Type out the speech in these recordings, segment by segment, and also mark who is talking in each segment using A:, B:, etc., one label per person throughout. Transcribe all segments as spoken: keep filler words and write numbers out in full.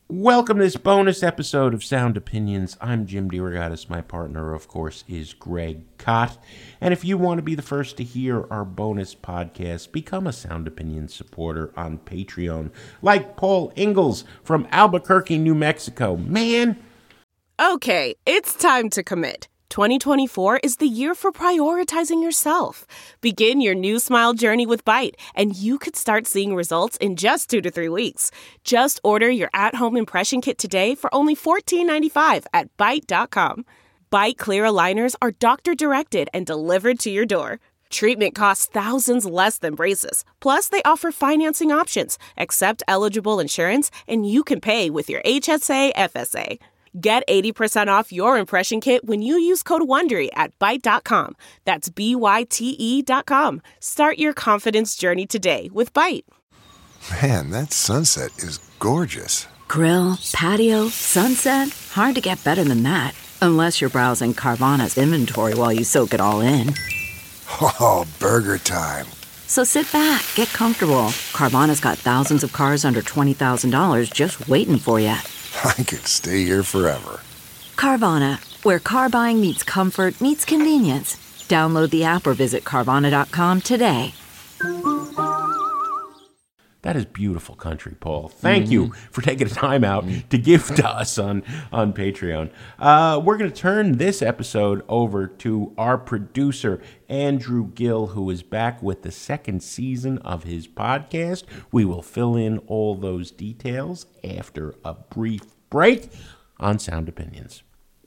A: Welcome to this bonus episode of Sound Opinions. I'm Jim DeRogatis. My partner, of course, is Greg Kot. And if you want to be the first to hear our bonus podcast, become a Sound Opinions supporter on Patreon, like Paul Ingalls from Albuquerque, New Mexico. Man!
B: Okay, it's time to commit. twenty twenty-four is the year for prioritizing yourself. Begin your new smile journey with Byte, and you could start seeing results in just two to three weeks. Just order your at-home impression kit today for only fourteen ninety-five at byte dot com. Byte clear aligners are doctor-directed and delivered to your door. Treatment costs thousands less than braces. Plus, they offer financing options, accept eligible insurance, and you can pay with your H S A F S A. Get eighty percent off your impression kit when you use code WONDERY at byte dot com. That's B Y T E dot com. Start your confidence journey today with Byte.
C: Man, that sunset is gorgeous.
D: Grill, patio, sunset. Hard to get better than that. Unless you're browsing Carvana's inventory while you soak it all in.
C: Oh, burger time.
D: So sit back, get comfortable. Carvana's got thousands of cars under twenty thousand dollars just waiting for you.
C: I could stay here forever.
D: Carvana, where car buying meets comfort meets convenience. Download the app or visit Carvana dot com today.
A: That is beautiful country, Paul. Thank mm-hmm. you for taking the time out
E: mm-hmm.
A: to give to us on, on Patreon. Uh, we're going to turn this episode over to our producer, Andrew Gill, who is back with the second season of his podcast. We will fill in all those details after a brief break on Sound Opinions.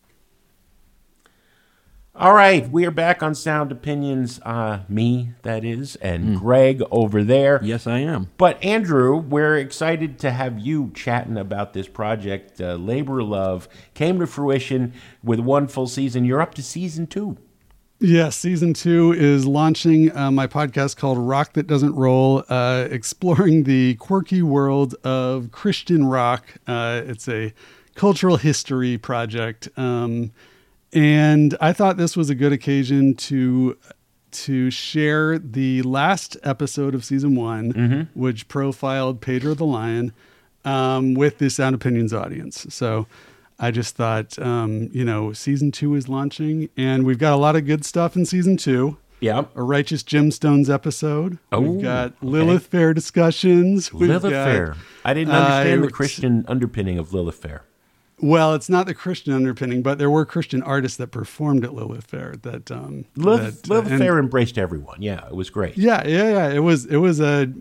A: All right, we are back on Sound Opinions. Uh, me, that is, and mm. Greg over there.
E: Yes, I am.
A: But Andrew, we're excited to have you chatting about this project. Uh, Labor of Love came to fruition with one full season. You're up to season two.
F: Yes, season two is launching uh, my podcast called Rock That Doesn't Roll, uh, exploring the quirky world of Christian rock. Uh, it's a cultural history project. Um And I thought this was a good occasion to to share the last episode of season one, mm-hmm. which profiled Pedro the Lion, um, with the Sound Opinions audience. So I just thought, um, you know, season two is launching, and we've got a lot of good stuff in season two.
A: Yeah,
F: a Righteous Gemstones episode.
A: Oh,
F: we've got Lilith okay. Fair discussions. We've
A: Lilith
F: got,
A: Fair. I didn't understand
F: uh,
A: the Christian underpinning of Lilith Fair.
F: Well, it's not the Christian underpinning, but there were Christian artists that performed at Lilith Fair. That um,
A: Lilith,
F: that,
A: Lilith
F: uh,
A: Fair embraced everyone. Yeah, it was great.
F: Yeah, yeah, yeah. It was. It was a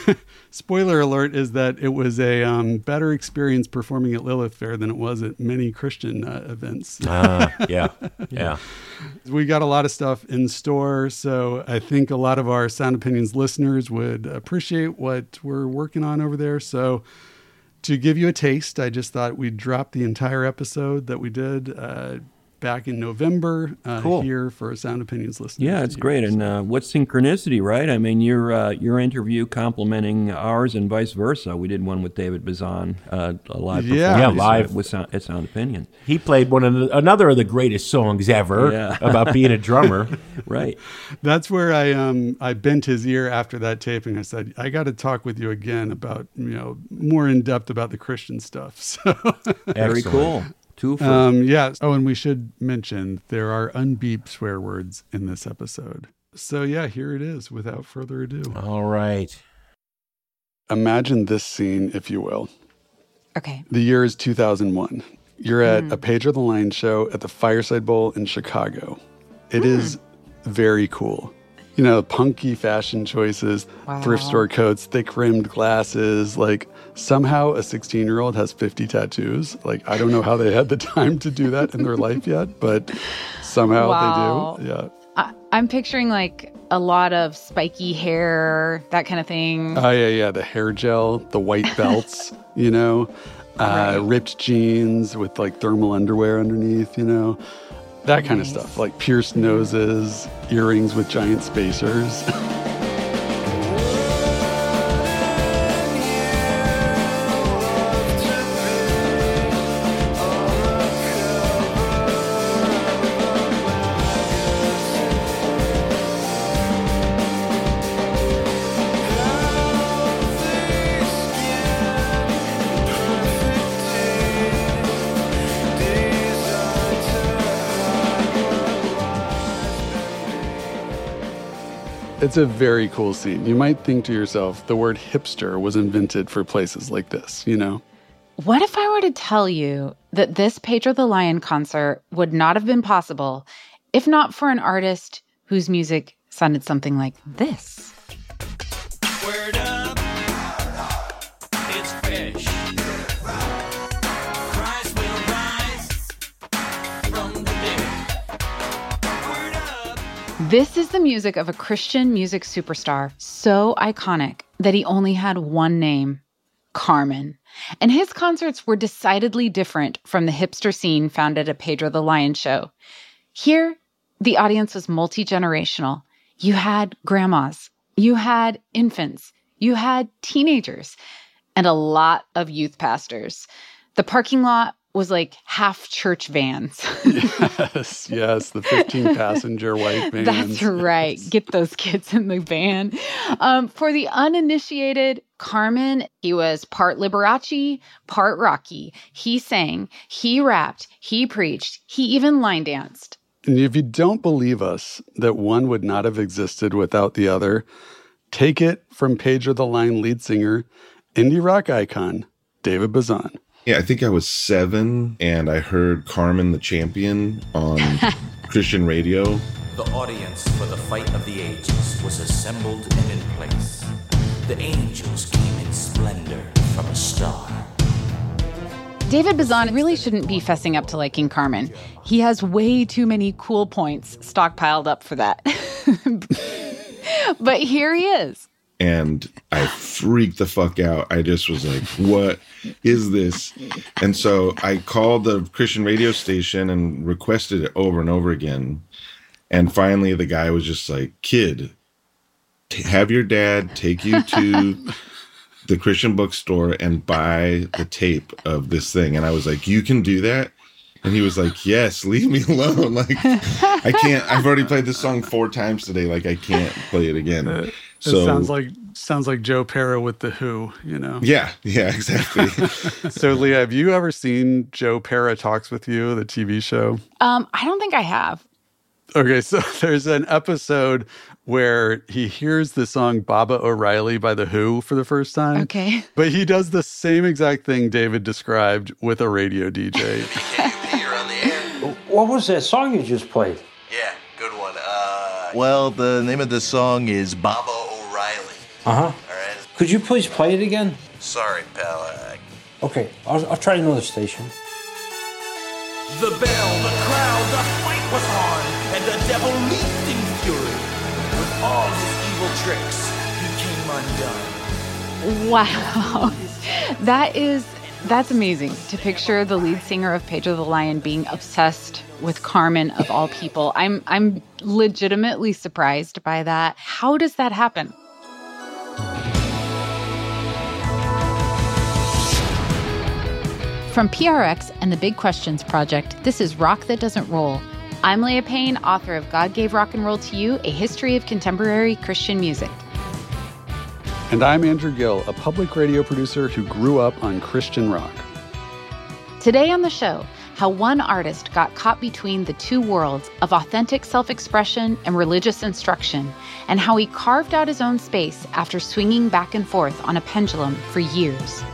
F: spoiler alert is that it was a um, better experience performing at Lilith Fair than it was at many Christian uh, events.
A: Ah, uh, yeah, yeah.
F: We got a lot of stuff in store, so I think a lot of our Sound Opinions listeners would appreciate what we're working on over there. So, to give you a taste, I just thought we'd drop the entire episode that we did uh, back in November uh,
A: cool.
F: here for Sound Opinions listeners.
E: Yeah, it's great. And uh, what synchronicity, right? I mean, your uh, your interview complimenting ours and vice versa. We did one with David Bazan, uh, a live
F: yeah.
E: performance
A: yeah, live.
E: with Sound, at Sound Opinions.
A: He played one of the, another of the greatest songs ever
E: yeah.
A: about being a drummer.
E: Right.
F: That's where I um I bent his ear after that taping. I said, I got to talk with you again about, you know, more in depth about the Christian stuff. So
E: very cool. Two for
F: um yeah. Oh, and we should mention there are unbeeped swear words in this episode. So yeah, here it is without further ado.
A: All right.
F: Imagine this scene, if you will.
G: Okay.
F: The year is two thousand one. You're at
G: mm.
F: a Pedro the Lion show at the Fireside Bowl in Chicago. It mm. is very cool. You know, punky fashion choices, wow. thrift store coats, thick-rimmed glasses. Like, somehow a sixteen-year-old has fifty tattoos. Like, I don't know how they had the time to do that in their life yet, but somehow
G: wow.
F: they do. Yeah.
G: I, I'm picturing, like, a lot of spiky hair, that kind of thing.
F: Oh, yeah, yeah. The hair gel, the white belts, you know, uh, right. ripped jeans with, like, thermal underwear underneath, you know. That kind nice. of stuff, like pierced noses, earrings with giant spacers. It's a very cool scene. You might think to yourself, the word hipster was invented for places like this, you know?
G: What if I were to tell you that this Pedro the Lion concert would not have been possible if not for an artist whose music sounded something like this?
H: Word up, it's fish. Christ will rise from the dead. Word up.
G: This is the music of a Christian music superstar so iconic that he only had one name, Carmen. And his concerts were decidedly different from the hipster scene found at a Pedro the Lion show. Here, the audience was multi-generational. You had grandmas, you had infants, you had teenagers, and a lot of youth pastors. The parking lot was like half church vans.
F: Yes, yes, the fifteen-passenger white vans.
G: That's right.
F: Yes.
G: Get those kids in the van. Um, for the uninitiated, Carmen, he was part Liberace, part Rocky. He sang, he rapped, he preached, he even line danced.
F: And if you don't believe us that one would not have existed without the other, take it from Pedro the Lion lead singer, indie rock icon, David Bazan.
I: Yeah, I think I was seven, and I heard Carmen the Champion on Christian radio.
H: The audience for the fight of the ages was assembled and in place. The angels came in splendor from a star.
G: David Bazan really shouldn't be fessing up to liking Carmen. He has way too many cool points stockpiled up for that. But here he is.
I: And I freaked the fuck out. I just was like, what is this? And so I called the Christian radio station and requested it over and over again. And finally, the guy was just like, kid, t- have your dad take you to the Christian bookstore and buy the tape of this thing. And I was like, you can do that? And he was like, yes, leave me alone. Like, I can't, I've already played this song four times today. Like, I can't play it again.
F: Uh,
I: so
F: it sounds like sounds like Joe Pera with The Who, you know?
I: Yeah, yeah, exactly.
F: So, Leah, have you ever seen Joe Pera Talks With You, the T V show?
G: Um, I don't think I have.
F: Okay, so there's an episode where he hears the song Baba O'Reilly by The Who for the first time.
G: Okay.
F: But he does the same exact thing David described with a radio D J.
J: You're on the air.
K: What was that song you just played?
J: Yeah, good one. Uh, well, the name of the song is Baba O'Reilly.
K: Uh-huh.
J: All right.
K: Could you please play it again?
J: Sorry, pal. I...
K: Okay, I'll, I'll try another station.
H: The bell, the crowd, the fight was on, and the devil leaped in fury. With all his evil tricks, he came undone.
G: Wow. That is, that's amazing to picture the lead singer of Pedro the Lion being obsessed with Carmen of all people. I'm, I'm legitimately surprised by that. How does that happen? From P R X and the Big Questions Project, this is Rock That Doesn't Roll. I'm Leah Payne, author of God Gave Rock and Roll to You, A History of Contemporary Christian Music.
F: And I'm Andrew Gill, a public radio producer who grew up on Christian rock.
G: Today on the show, how one artist got caught between the two worlds of authentic self-expression and religious instruction, and how he carved out his own space after swinging back and forth on a pendulum for years.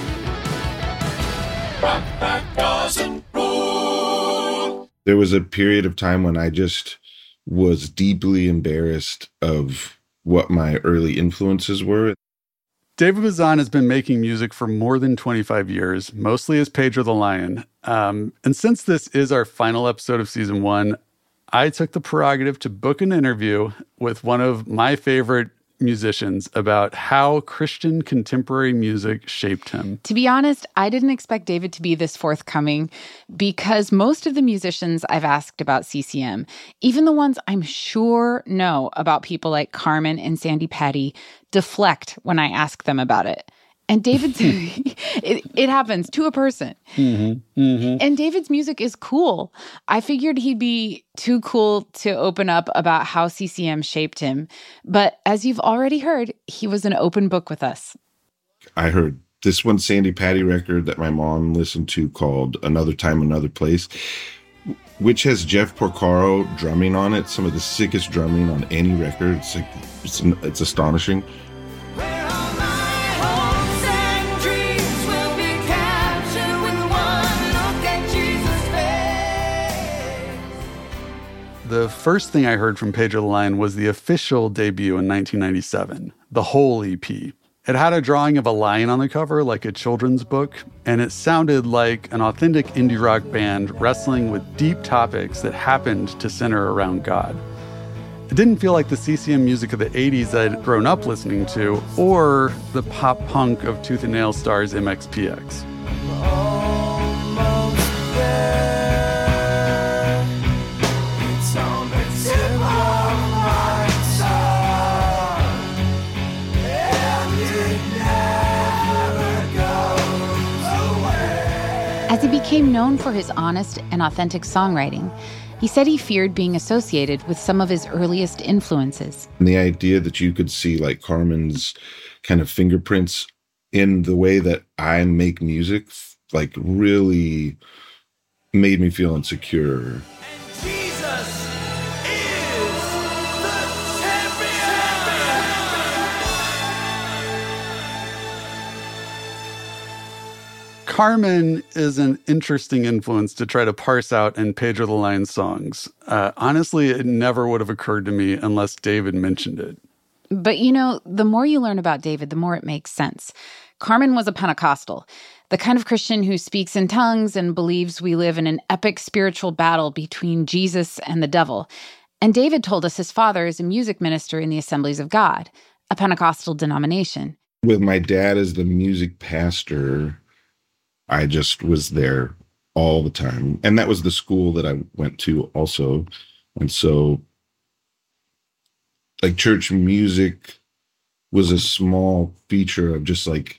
H: Rock that doesn't roll.
I: There was a period of time when I just was deeply embarrassed of what my early influences were.
F: David Bazan has been making music for more than twenty-five years, mostly as Pedro the Lion. Um, and since this is our final episode of season one, I took the prerogative to book an interview with one of my favorite musicians about how Christian contemporary music shaped him.
G: To be honest, I didn't expect David to be this forthcoming because most of the musicians I've asked about C C M, even the ones I'm sure know about people like Carmen and Sandy Patty, deflect when I ask them about it. And David's, it, it happens to a person.
F: Mm-hmm, mm-hmm.
G: And David's music is cool. I figured he'd be too cool to open up about how C C M shaped him. But as you've already heard, he was an open book with us.
I: I heard this one Sandy Patty record that my mom listened to called Another Time, Another Place. which has Jeff Porcaro drumming on it. Some of the sickest drumming on any record. It's like it's, it's astonishing.
F: The first thing I heard from Pedro the Lion was the official debut in nineteen ninety-seven, the whole E P. It had a drawing of a lion on the cover, like a children's book, and it sounded like an authentic indie rock band wrestling with deep topics that happened to center around God. It didn't feel like the C C M music of the eighties that I'd grown up listening to, or the pop punk of Tooth and Nail stars M X P X.
G: As he became known for his honest and authentic songwriting, he said he feared being associated with some of his earliest influences.
I: And the idea that you could see like Carmen's kind of fingerprints in the way that I make music, like really made me feel insecure.
F: Carmen is an interesting influence to try to parse out in Pedro the Lion's songs. Uh, honestly, it never would have occurred to me unless David mentioned it.
G: But you know, the more you learn about David, the more it makes sense. Carmen was a Pentecostal, the kind of Christian who speaks in tongues and believes we live in an epic spiritual battle between Jesus and the devil. And David told us his father is a music minister in the Assemblies of God, a Pentecostal denomination.
I: With my dad as the music pastor, I just was there all the time. And that was the school that I went to also. And so, like, church music was a small feature of just, like,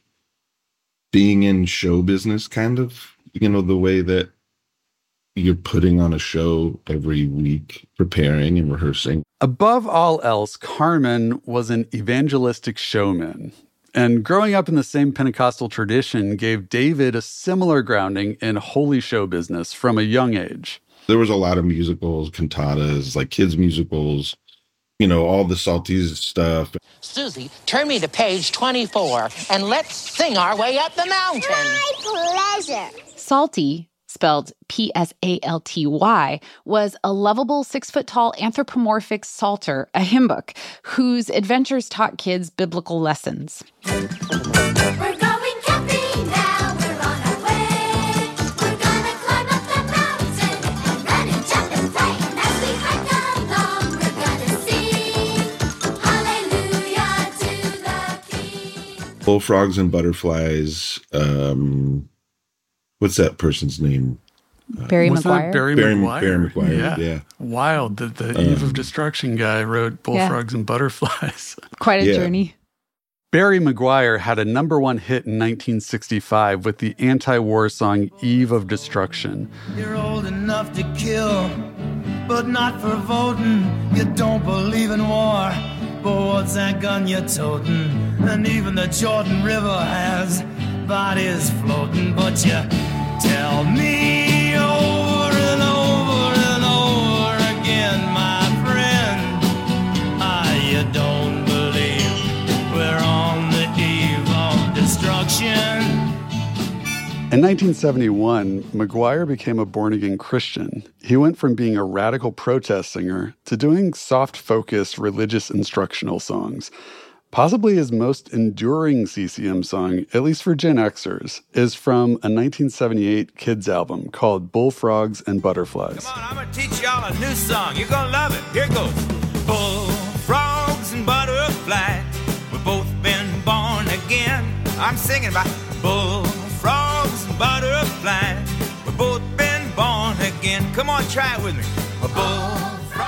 I: being in show business, kind of. You know, the way that you're putting on a show every week, preparing and rehearsing.
F: Above all else, Carmen was an evangelistic showman. And growing up in the same Pentecostal tradition gave David a similar grounding in holy show business from a young age.
I: There was a lot of musicals, cantatas, like kids' musicals, you know, all the Salties stuff.
L: Susie, turn me to page twenty-four, and let's sing our way up the mountain.
M: My pleasure.
G: Salty, spelled P S A L T Y, was a lovable six-foot-tall anthropomorphic psalter, a hymn book, whose adventures taught kids biblical lessons.
M: We're going camping now, we're on our way. We're gonna climb up the mountain and run and jump and play. And as we hike along, we're gonna sing hallelujah to the King.
I: Bullfrogs and Butterflies. Um, what's that person's name?
G: Barry
F: Was
G: McGuire?
F: that Barry,
I: Barry
F: McGuire?
I: Barry McGuire,
F: Yeah.
I: yeah.
F: Wild that the
I: Um,
F: Eve of Destruction guy wrote Bullfrogs
G: Yeah.
F: and Butterflies.
G: Quite a
I: Yeah.
G: journey.
F: Barry McGuire had a number one hit in nineteen sixty-five with the anti-war song Eve of Destruction.
H: You're old enough to kill, but not for voting. You don't believe in war, but what's that gun you're toting? And even the Jordan River has bodies floating, but you tell me over and over and over again, my friend, ah, you don't believe we're on the eve of destruction.
F: In nineteen seventy-one, McGuire became a born-again Christian. He went from being a radical protest singer to doing soft-focused religious instructional songs. Possibly his most enduring C C M song, at least for Gen Xers, is from a nineteen seventy-eight kids album called Bullfrogs and Butterflies.
H: Come on, I'm gonna teach y'all a new song. You're gonna love it. Here it goes. Bullfrogs and butterflies, we've both been born again. I'm singing about bullfrogs and butterflies, we've both been born again. Come on, try it with me. Bullfrogs.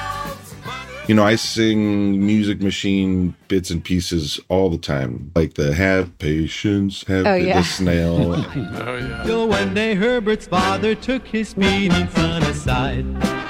I: You know, I sing Music Machine bits and pieces all the time, like the Have Patience, Have
G: Oh,
I: the
G: yeah.
I: Snail.
F: Oh, yeah.
N: So one day Herbert's father took his speeding son aside.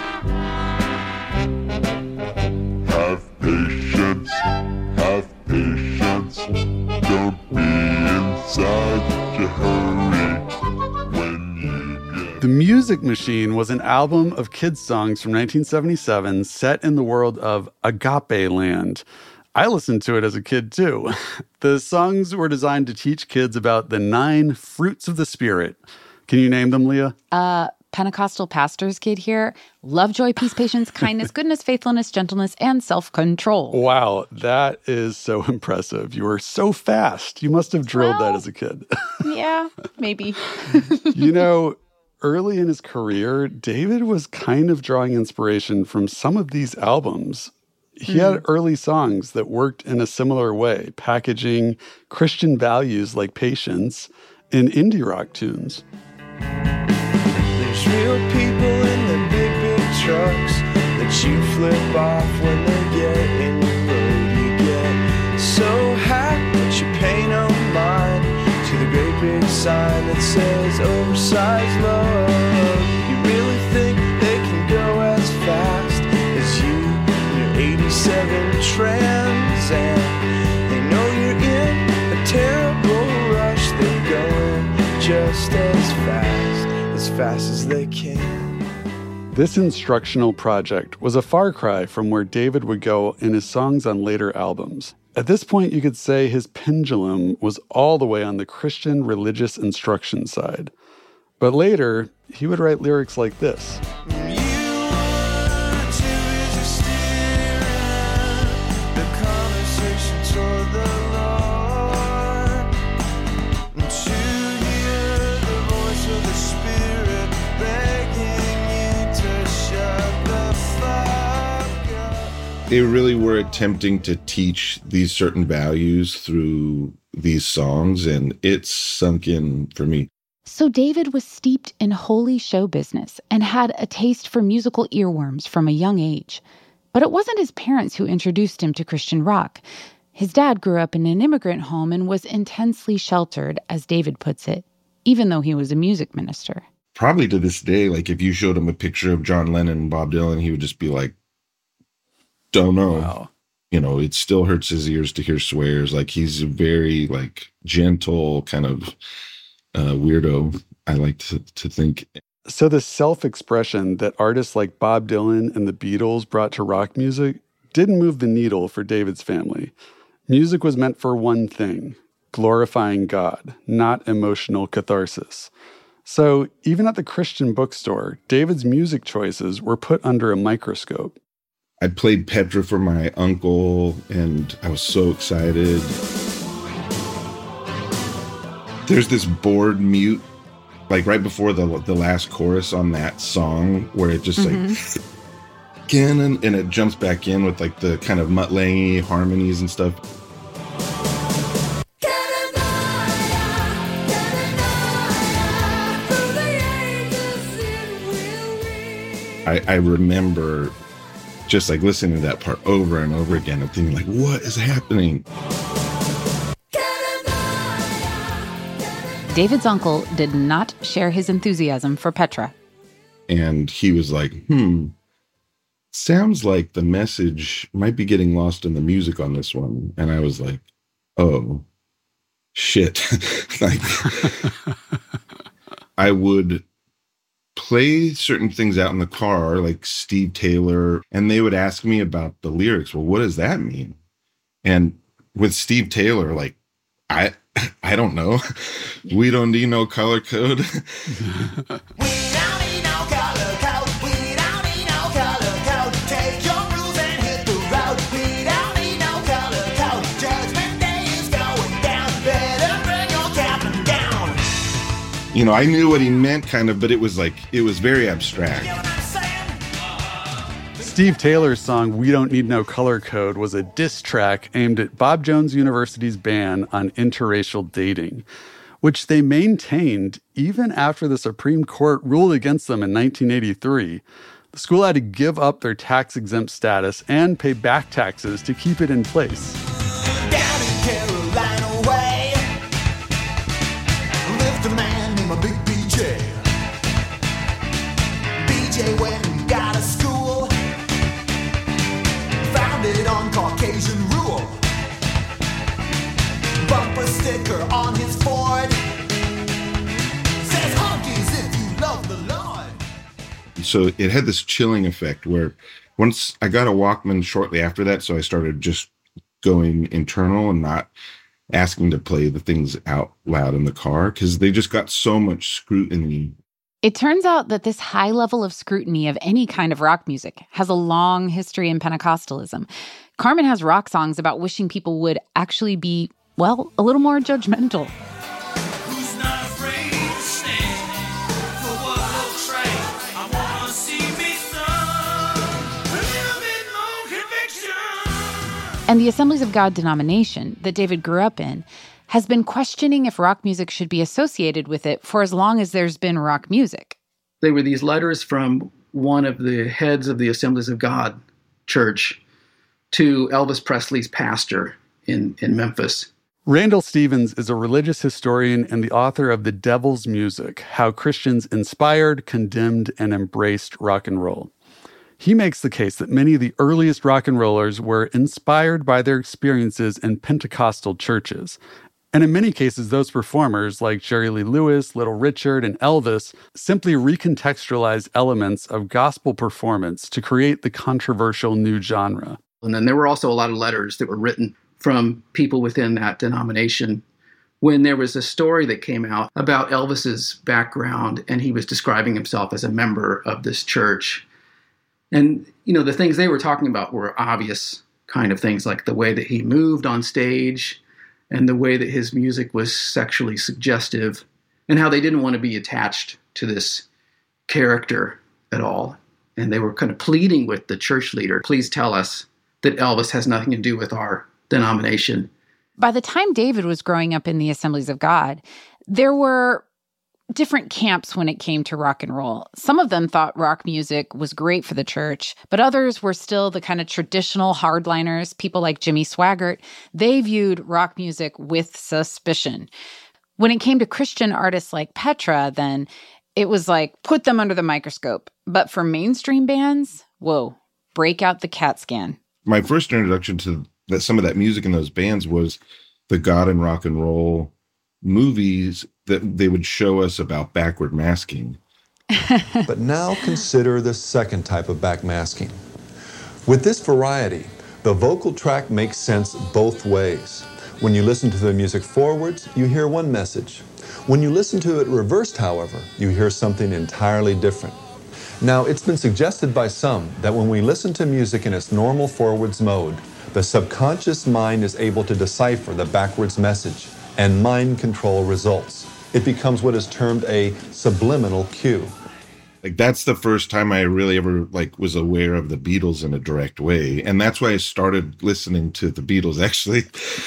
O: Have patience, have patience. Don't be in such a hurry when you get
F: The Music Machine was an album of kids' songs from nineteen seventy-seven set in the world of Agape Land. I listened to it as a kid, too. The songs were designed to teach kids about the nine fruits of the Spirit. Can you name them, Leah?
G: Uh, Pentecostal pastor's kid here. Love, joy, peace, patience, kindness, goodness, faithfulness, gentleness, and self-control.
F: Wow, that is so impressive. You were so fast. You must have drilled
G: Well,
F: that as a kid.
G: Yeah, maybe.
F: You know, early in his career, David was kind of drawing inspiration from some of these albums. He had early songs that worked in a similar way, packaging Christian values like patience in indie rock tunes.
P: There's real people in the big, big trucks that you flip off when they get in your road. You get so happy, but you pay no mind to the great big sign that says oversized love. You really think they can go as fast as you in your eighty-seven Trans Am? They know you're in a terrible rush. They're going just as fast, as fast as they can.
F: This instructional project was a far cry from where David would go in his songs on later albums. At this point, you could say his pendulum was all the way on the Christian religious instruction side. But later, he would write lyrics like this.
I: They really were attempting to teach these certain values through these songs, and it's sunk in for me.
G: So David was steeped in holy show business and had a taste for musical earworms from a young age. But it wasn't his parents who introduced him to Christian rock. His dad grew up in an immigrant home and was intensely sheltered, as David puts it, even though he was a music minister.
I: Probably to this day, like if you showed him a picture of John Lennon and Bob Dylan, he would just be like, don't know.
F: Wow.
I: You know, it still hurts his ears to hear swears. Like he's a very like gentle kind of uh, weirdo, I like to, to think.
F: So the self-expression that artists like Bob Dylan and the Beatles brought to rock music didn't move the needle for David's family. Music was meant for one thing, glorifying God, not emotional catharsis. So even at the Christian bookstore, David's music choices were put under a microscope.
I: I played Petra for my uncle, and I was so excited. There's this board mute, like right before the the last chorus on that song, where it just mm-hmm. like, again, and, and it jumps back in with like the kind of Mutt Lange harmonies and stuff. I, I remember just like listening to that part over and over again and thinking like, what is happening?
G: David's uncle did not share his enthusiasm for Petra.
I: And he was like, hmm, sounds like the message might be getting lost in the music on this one. And I was like, oh, shit. Like, I would play certain things out in the car, like Steve Taylor, and they would ask me about the lyrics. Well, what does that mean? And with Steve Taylor, like, I I don't know. We don't need no color code. You know, I knew what he meant kind of, but it was like, it was very abstract.
F: Steve Taylor's song, We Don't Need No Color Code, was a diss track aimed at Bob Jones University's ban on interracial dating, which they maintained even after the Supreme Court ruled against them in nineteen eighty-three. The school had to give up their tax-exempt status and pay back taxes to keep it in place.
P: Down in Carolina way, lived a man named Big B J. B J went and got a school, founded on Caucasian rule. Bumper sticker on his Ford says honkies if you love the Lord.
I: so it had this chilling effect where once I got a Walkman shortly after that, so I started just going internal and not asking to play the things out loud in the car because they just got so much scrutiny.
G: It turns out that this high level of scrutiny of any kind of rock music has a long history in Pentecostalism. Carmen has rock songs about wishing people would actually be, well, a little more judgmental. And the Assemblies of God denomination that David grew up in has been questioning if rock music should be associated with it for as long as there's been rock music.
Q: They were these letters from one of the heads of the Assemblies of God church to Elvis Presley's pastor in, in Memphis.
F: Randall Stevens is a religious historian and the author of The Devil's Music, How Christians Inspired, Condemned, and Embraced Rock and Roll. He makes the case that many of the earliest rock and rollers were inspired by their experiences in Pentecostal churches. And in many cases, those performers, like Jerry Lee Lewis, Little Richard, and Elvis, simply recontextualized elements of gospel performance to create the controversial new genre.
Q: And then there were also a lot of letters that were written from people within that denomination when there was a story that came out about Elvis's background, and he was describing himself as a member of this church. And, you know, the things they were talking about were obvious kind of things, like the way that he moved on stage and the way that his music was sexually suggestive and how they didn't want to be attached to this character at all. And they were kind of pleading with the church leader, please tell us that Elvis has nothing to do with our denomination.
G: By the time David was growing up in the Assemblies of God, there were different camps when it came to rock and roll. Some of them thought rock music was great for the church, but others were still the kind of traditional hardliners, people like Jimmy Swaggart. They viewed rock music with suspicion. When it came to Christian artists like Petra, then it was like, put them under the microscope. But for mainstream bands, whoa, break out the CAT scan.
I: My first introduction to that, some of that music in those bands was the God and Rock and Roll movies that they would show us about backward masking.
R: But now consider the second type of backmasking. With this variety, the vocal track makes sense both ways. When you listen to the music forwards, you hear one message. When you listen to it reversed, however, you hear something entirely different. Now, it's been suggested by some that when we listen to music in its normal forwards mode, the subconscious mind is able to decipher the backwards message, and mind control results. It becomes what is termed a subliminal cue.
I: Like, that's the first time I really ever like was aware of the Beatles in a direct way. And that's why I started listening to the Beatles, actually,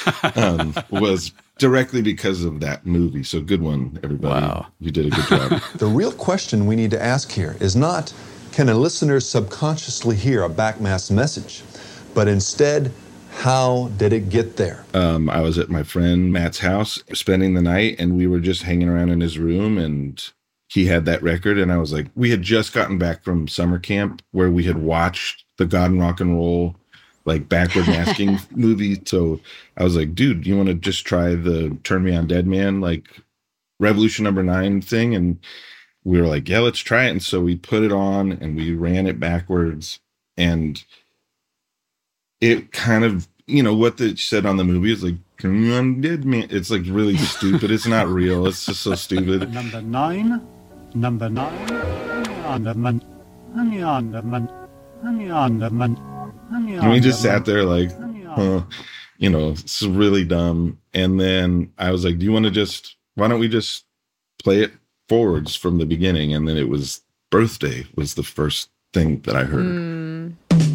I: um, was directly because of that movie. So good one, everybody. Wow. You did a good job.
R: The real question we need to ask here is not, can a listener subconsciously hear a backmasked message? But instead, how did it get there?
I: Um, I was at my friend Matt's house spending the night, and we were just hanging around in his room, and he had that record. And I was like, we had just gotten back from summer camp where we had watched the God and Rock and Roll, like backward masking movie. So I was like, dude, you want to just try the Turn Me On Dead Man, like Revolution Number Nine thing? And we were like, yeah, let's try it. And so we put it on and we ran it backwards, and it kind of, you know, what they said on the movie is like, Turn Me On Dead Man. It's like really stupid. It's not real. It's just so stupid.
S: Number nine, number nine, Underman, honey Underman, honey Underman, honey
I: And we just sat there like, huh, you know, it's really dumb. And then I was like, do you want to just, why don't we just play it forwards from the beginning? And then it was Birthday was the first thing that I heard.
G: Mm.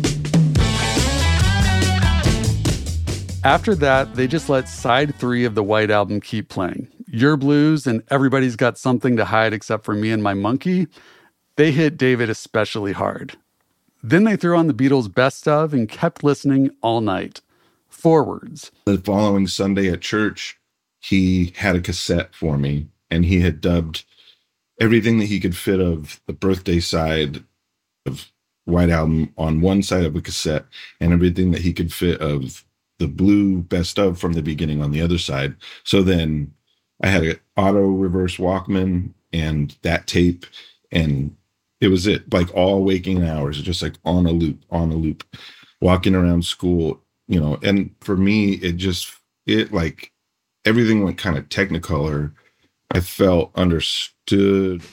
F: After that, they just let side three of the White Album keep playing. Your Blues and Everybody's Got Something to Hide Except for Me and My Monkey, they hit David especially hard. Then they threw on the Beatles' Best Of and kept listening all night. Forwards.
I: The following Sunday at church, he had a cassette for me, and he had dubbed everything that he could fit of the Birthday side of White Album on one side of a cassette, and everything that he could fit of the Blue Best Of from the beginning on the other side. So then I had an auto reverse Walkman and that tape, and It was it. Like all waking hours, just like on a loop, on a loop, walking around school, you know. And for me, it just, it like everything went kind of technicolor. I felt understood.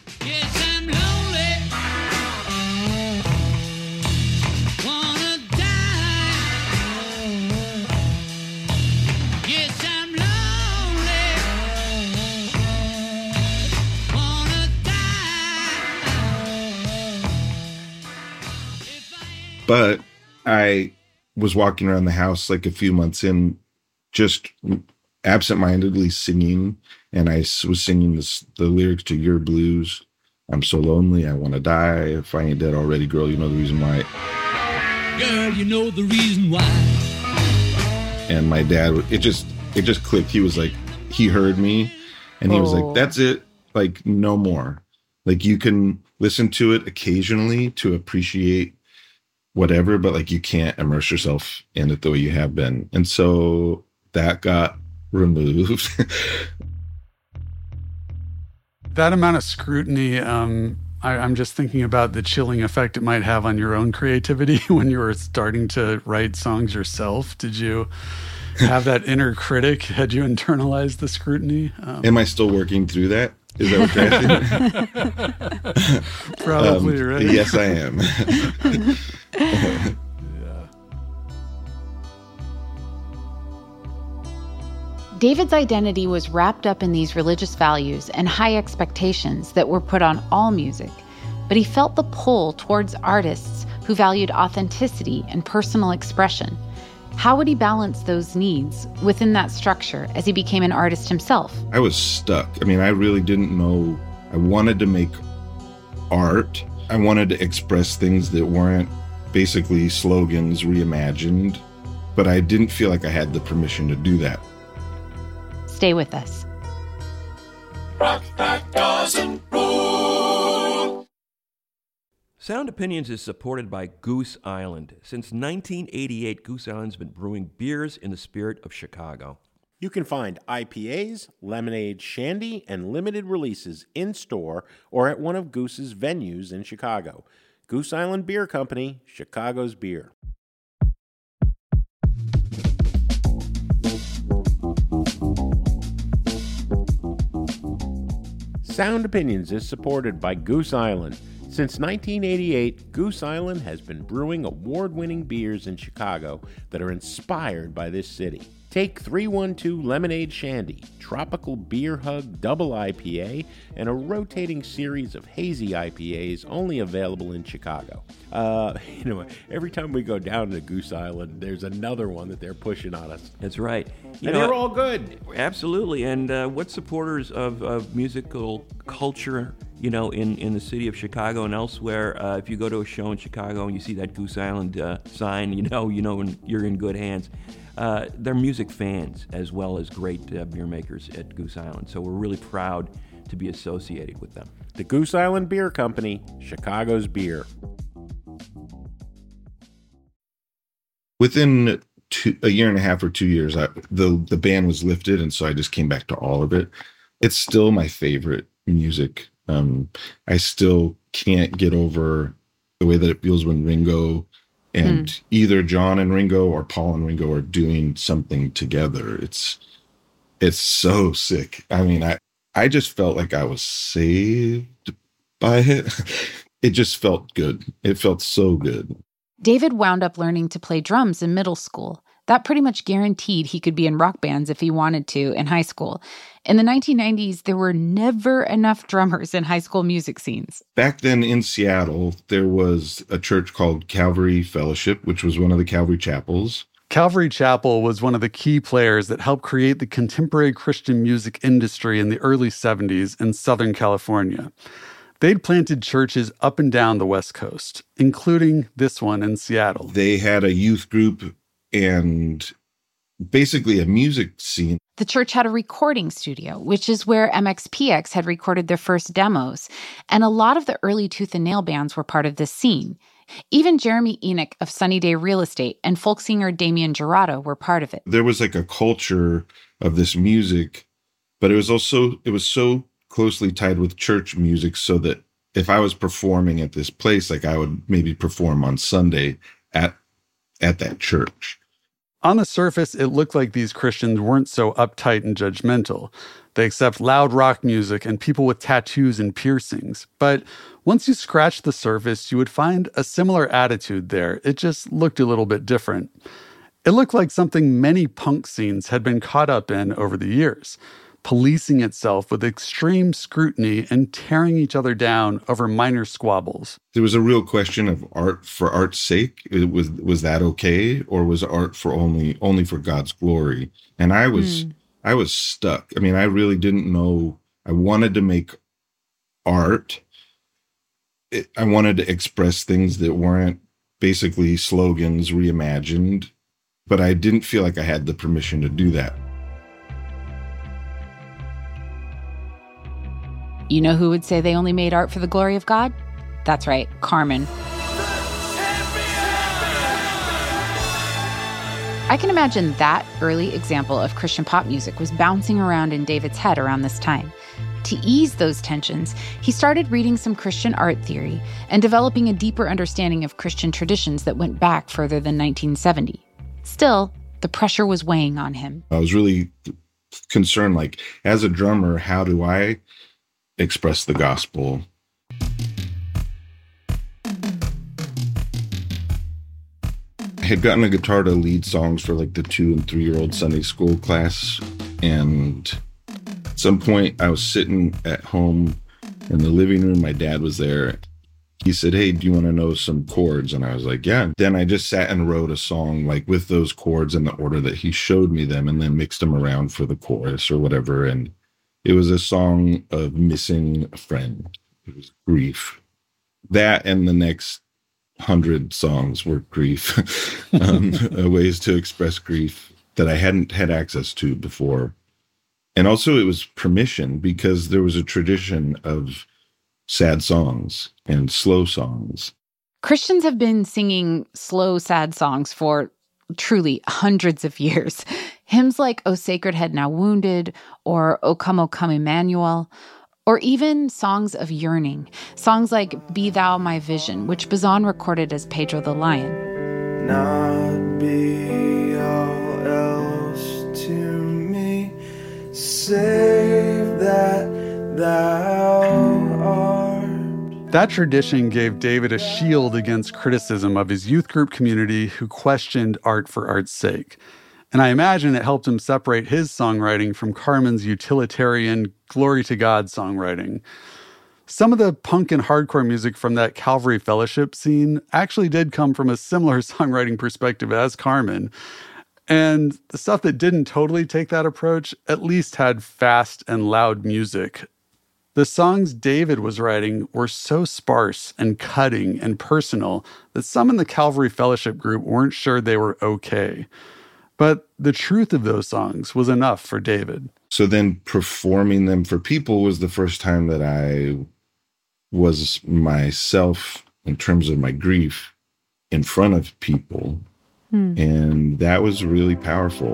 I: But I was walking around the house like a few months in, just absentmindedly singing. And I s- was singing this, the lyrics to Your Blues. I'm so lonely, I want to die. If I ain't dead already, girl, you know the reason why.
H: Girl, you know the reason why.
I: And my dad, it just, it just clicked. He was like, he heard me and he was
H: Oh.
I: like, that's it. Like, no more. Like, you can listen to it occasionally to appreciate whatever, but like, you can't immerse yourself in it the way you have been. And so that got removed.
F: That amount of scrutiny, um, I, I'm just thinking about the chilling effect it might have on your own creativity when you were starting to write songs yourself. Did you have that inner critic? Had you internalized the scrutiny? Um,
I: Am I still working through that? Is that what you're asking?
F: Probably,
I: Um,
F: right?
I: Yes, I am.
G: David's identity was wrapped up in these religious values and high expectations that were put on all music, but he felt the pull towards artists who valued authenticity and personal expression. How would he balance those needs within that structure as he became an artist himself?
I: I was stuck. I mean, I really didn't know. I wanted to make art. I wanted to express things that weren't basically slogans reimagined, but I didn't feel like I had the permission to do that.
G: Stay with us.
H: Rock that doesn't roll.
E: Sound Opinions is supported by Goose Island. Since nineteen eighty-eight, Goose Island's been brewing beers in the spirit of Chicago.
A: You can find I P As, lemonade, shandy, and limited releases in-store or at one of Goose's venues in Chicago. Goose Island Beer Company, Chicago's beer. Sound Opinions is supported by Goose Island. Since nineteen eighty-eight, Goose Island has been brewing award-winning beers in Chicago that are inspired by this city. Take three one two Lemonade Shandy, Tropical Beer Hug Double I P A, and a rotating series of hazy I P As only available in Chicago. Uh, you know, every time we go down to Goose Island, there's another one that they're pushing on us.
E: That's right. You
A: and
E: know,
A: they're all good.
E: Absolutely. And uh, what supporters of, of musical culture, you know, in, in the city of Chicago and elsewhere, uh, if you go to a show in Chicago and you see that Goose Island uh, sign, you know, you know when you're in good hands. Uh, they're music fans as well as great uh, beer makers at Goose Island. So we're really proud to be associated with them.
A: The Goose Island Beer Company, Chicago's beer.
I: Within two, a year and a half or two years, I, the the ban was lifted, and so I just came back to all of it. It's still my favorite music. Um, I still can't get over the way that it feels when Ringo and mm. either John and Ringo or Paul and Ringo are doing something together. It's it's so sick. I mean, I I just felt like I was saved by it. It just felt good. It felt so good.
G: David wound up learning to play drums in middle school. That pretty much guaranteed he could be in rock bands if he wanted to in high school. In the nineteen nineties, there were never enough drummers in high school music scenes.
I: Back then in Seattle, there was a church called Calvary Fellowship, which was one of the Calvary chapels.
F: Calvary Chapel was one of the key players that helped create the contemporary Christian music industry in the early seventies in Southern California. They'd planted churches up and down the West Coast, including this one in Seattle.
I: They had a youth group and basically a music scene.
G: The church had a recording studio, which is where M X P X had recorded their first demos, and a lot of the early Tooth and Nail bands were part of this scene. Even Jeremy Enoch of Sunny Day Real Estate and folk singer Damien Gerardo were part of it.
I: There was like a culture of this music, but it was also, it was so closely tied with church music so that if I was performing at this place, like I would maybe perform on Sunday at at that church.
F: On the surface, it looked like these Christians weren't so uptight and judgmental. They accept loud rock music and people with tattoos and piercings. But once you scratch the surface, you would find a similar attitude there. It just looked a little bit different. It looked like something many punk scenes had been caught up in over the years, policing itself with extreme scrutiny and tearing each other down over minor squabbles.
I: There was a real question of art for art's sake. It was was that okay, or was art for only only for God's glory? And I was mm. I was stuck. I mean, I really didn't know. I wanted to make art. It, I wanted to express things that weren't basically slogans reimagined, but I didn't feel like I had the permission to do that.
G: You know who would say they only made art for the glory of God? That's right, Carmen. I can imagine that early example of Christian pop music was bouncing around in David's head around this time. To ease those tensions, he started reading some Christian art theory and developing a deeper understanding of Christian traditions that went back further than nineteen seventy. Still, the pressure was weighing on him.
I: I was really concerned, like, as a drummer, how do I express the gospel? I had gotten a guitar to lead songs for like the two and three year old Sunday school class, and at some point I was sitting at home in the living room. My dad was there. He said, "Hey, do you want to know some chords?" And I was like, "Yeah." Then I just sat and wrote a song like with those chords in the order that he showed me them, and then mixed them around for the chorus or whatever. And it was a song of missing a friend. It was grief. That and the next hundred songs were grief, um, ways to express grief that I hadn't had access to before. And also it was permission, because there was a tradition of sad songs and slow songs.
G: Christians have been singing slow, sad songs for truly hundreds of years. Hymns like O Sacred Head Now Wounded, or O Come, O Come Emmanuel, or even songs of yearning, songs like Be Thou My Vision, which Bazan recorded as Pedro the Lion.
P: Not be all else to me, save that thou art.
F: That tradition gave David a shield against criticism of his youth group community who questioned art for art's sake. And I imagine it helped him separate his songwriting from Carmen's utilitarian, glory to God songwriting. Some of the punk and hardcore music from that Calvary Fellowship scene actually did come from a similar songwriting perspective as Carmen. And the stuff that didn't totally take that approach at least had fast and loud music. The songs David was writing were so sparse and cutting and personal that some in the Calvary Fellowship group weren't sure they were okay. But the truth of those songs was enough for David.
I: So then performing them for people was the first time that I was myself in terms of my grief in front of people. Hmm. And that was really powerful.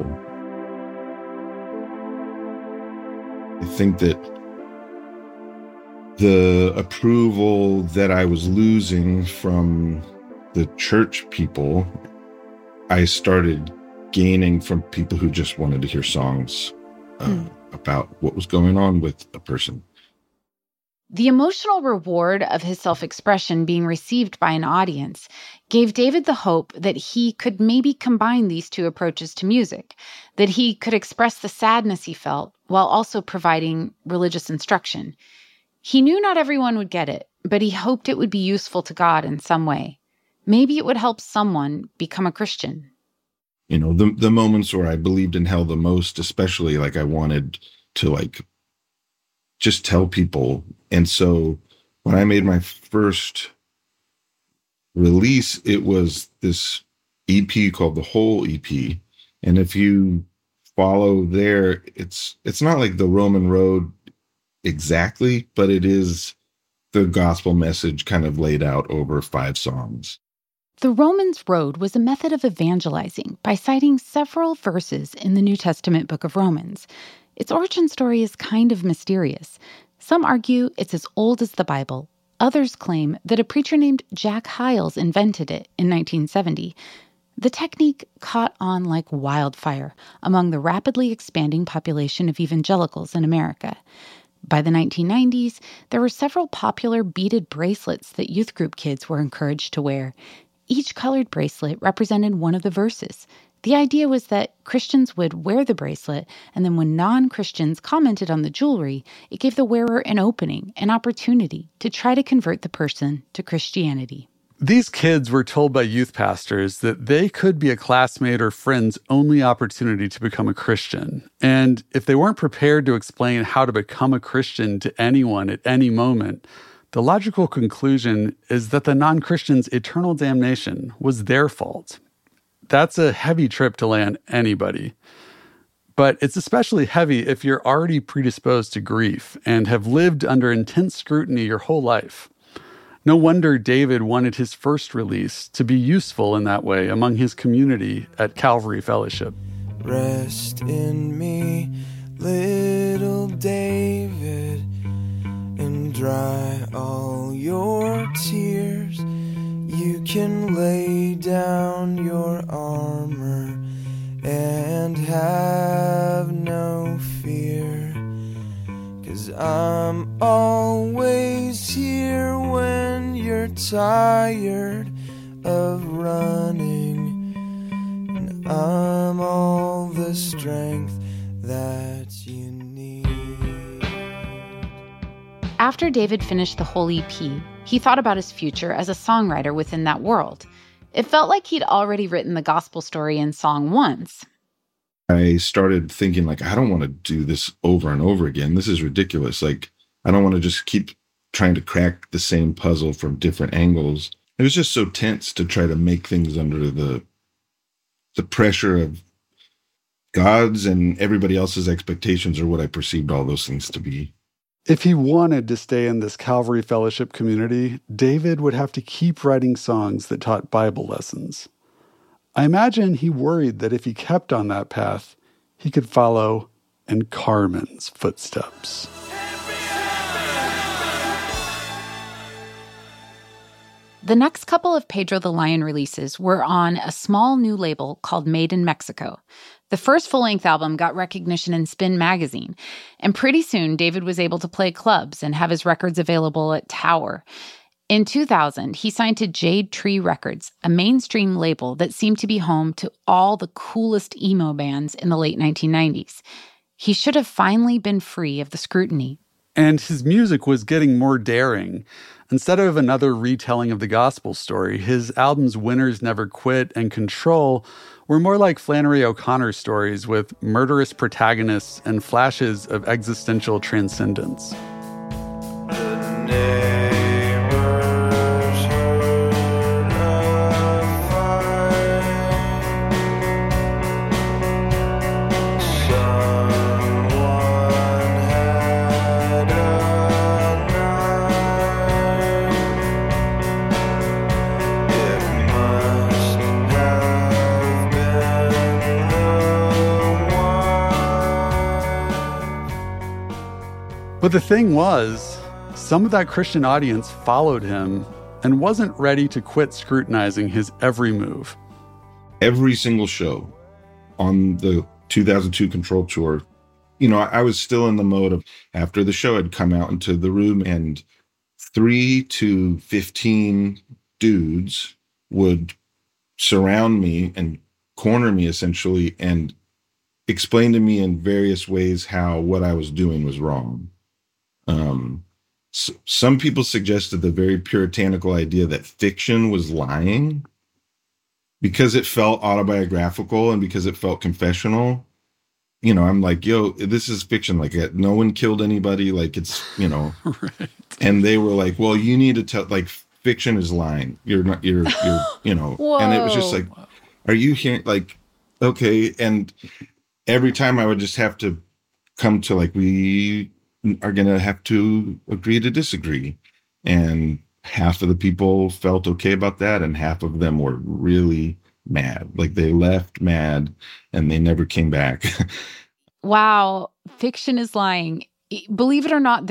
I: I think that the approval that I was losing from the church people, I started gaining from people who just wanted to hear songs uh, mm. about what was going on with a person.
G: The emotional reward of his self-expression being received by an audience gave David the hope that he could maybe combine these two approaches to music, that he could express the sadness he felt while also providing religious instruction. He knew not everyone would get it, but he hoped it would be useful to God in some way. Maybe it would help someone become a Christian.
I: You know, the the moments where I believed in hell the most, especially, like I wanted to like just tell people. And so when I made my first release, it was this E P called the Whole E P. And if you follow there, it's it's not like the Roman Road exactly, but it is the gospel message kind of laid out over five songs.
G: The Romans Road was a method of evangelizing by citing several verses in the New Testament book of Romans. Its origin story is kind of mysterious. Some argue it's as old as the Bible. Others claim that a preacher named Jack Hyles invented it in nineteen seventy. The technique caught on like wildfire among the rapidly expanding population of evangelicals in America. By the nineteen nineties, there were several popular beaded bracelets that youth group kids were encouraged to wear. Each colored bracelet represented one of the verses. The idea was that Christians would wear the bracelet, and then when non-Christians commented on the jewelry, it gave the wearer an opening, an opportunity to try to convert the person to Christianity.
F: These kids were told by youth pastors that they could be a classmate or friend's only opportunity to become a Christian. And if they weren't prepared to explain how to become a Christian to anyone at any moment, the logical conclusion is that the non-Christian's eternal damnation was their fault. That's a heavy trip to lay on anybody. But it's especially heavy if you're already predisposed to grief and have lived under intense scrutiny your whole life. No wonder David wanted his first release to be useful in that way among his community at Calvary Fellowship.
P: Rest in me, little David, and dry all your tears. You can lay down your armor and have no fear, 'cause I'm always here when you're tired of running, and I'm all the strength that you need.
G: After David finished the whole E P, he thought about his future as a songwriter within that world. It felt like he'd already written the gospel story in song once.
I: I started thinking, like, I don't want to do this over and over again. This is ridiculous. Like, I don't want to just keep trying to crack the same puzzle from different angles. It was just so tense to try to make things under the the pressure of God's and everybody else's expectations, or what I perceived all those things to be.
F: If he wanted to stay in this Calvary Fellowship community, David would have to keep writing songs that taught Bible lessons. I imagine he worried that if he kept on that path, he could follow in Carmen's footsteps.
G: The next couple of Pedro the Lion releases were on a small new label called Made in Mexico. The first full-length album got recognition in Spin magazine, and pretty soon David was able to play clubs and have his records available at Tower. In two thousand, he signed to Jade Tree Records, a mainstream label that seemed to be home to all the coolest emo bands in the late nineteen nineties. He should have finally been free of the scrutiny.
F: And his music was getting more daring. Instead of another retelling of the gospel story, his albums Winners Never Quit and Control were more like Flannery O'Connor stories with murderous protagonists and flashes of existential transcendence. But the thing was, some of that Christian audience followed him and wasn't ready to quit scrutinizing his every move.
I: Every single show on the two thousand two Control tour, you know, I, I was still in the mode of, after the show had come out into the room, and three to fifteen dudes would surround me and corner me essentially and explain to me in various ways how what I was doing was wrong. Um, so some people suggested the very puritanical idea that fiction was lying because it felt autobiographical and because it felt confessional. You know, I'm like, yo, this is fiction. Like, no one killed anybody. Like, it's, you know,
F: right.
I: And they were like, well, you need to tell, like, fiction is lying. You're not, you're, you're, you know, and it was just like, are you hearing, like, okay. And every time I would just have to come to, like, we are going to have to agree to disagree. And half of the people felt okay about that, and half of them were really mad. Like, they left mad and they never came back.
G: Wow. Fiction is lying. Believe it or not, there's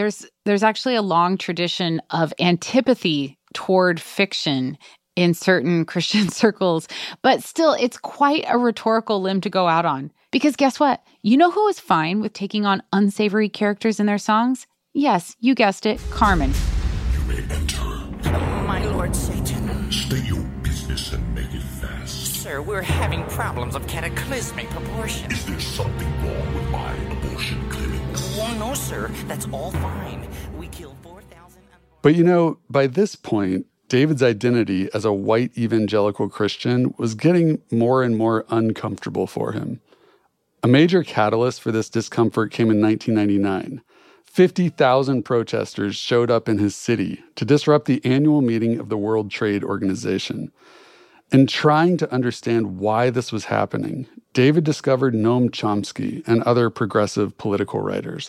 G: There's actually a long tradition of antipathy toward fiction in certain Christian circles, but still, it's quite a rhetorical limb to go out on. Because guess what? You know who was fine with taking on unsavory characters in their songs? Yes, you guessed it, Carmen.
L: My Lord Satan.
O: State your business and make it fast.
L: Sir, we're having problems of cataclysmic proportion.
O: Is there something wrong with my abortion clinic?
L: Oh, no, sir. That's all fine. We killed four thousand...
F: But you know, by this point, David's identity as a white evangelical Christian was getting more and more uncomfortable for him. A major catalyst for this discomfort came in nineteen ninety-nine. fifty thousand protesters showed up in his city to disrupt the annual meeting of the World Trade Organization. In trying to understand why this was happening, David discovered Noam Chomsky and other progressive political writers.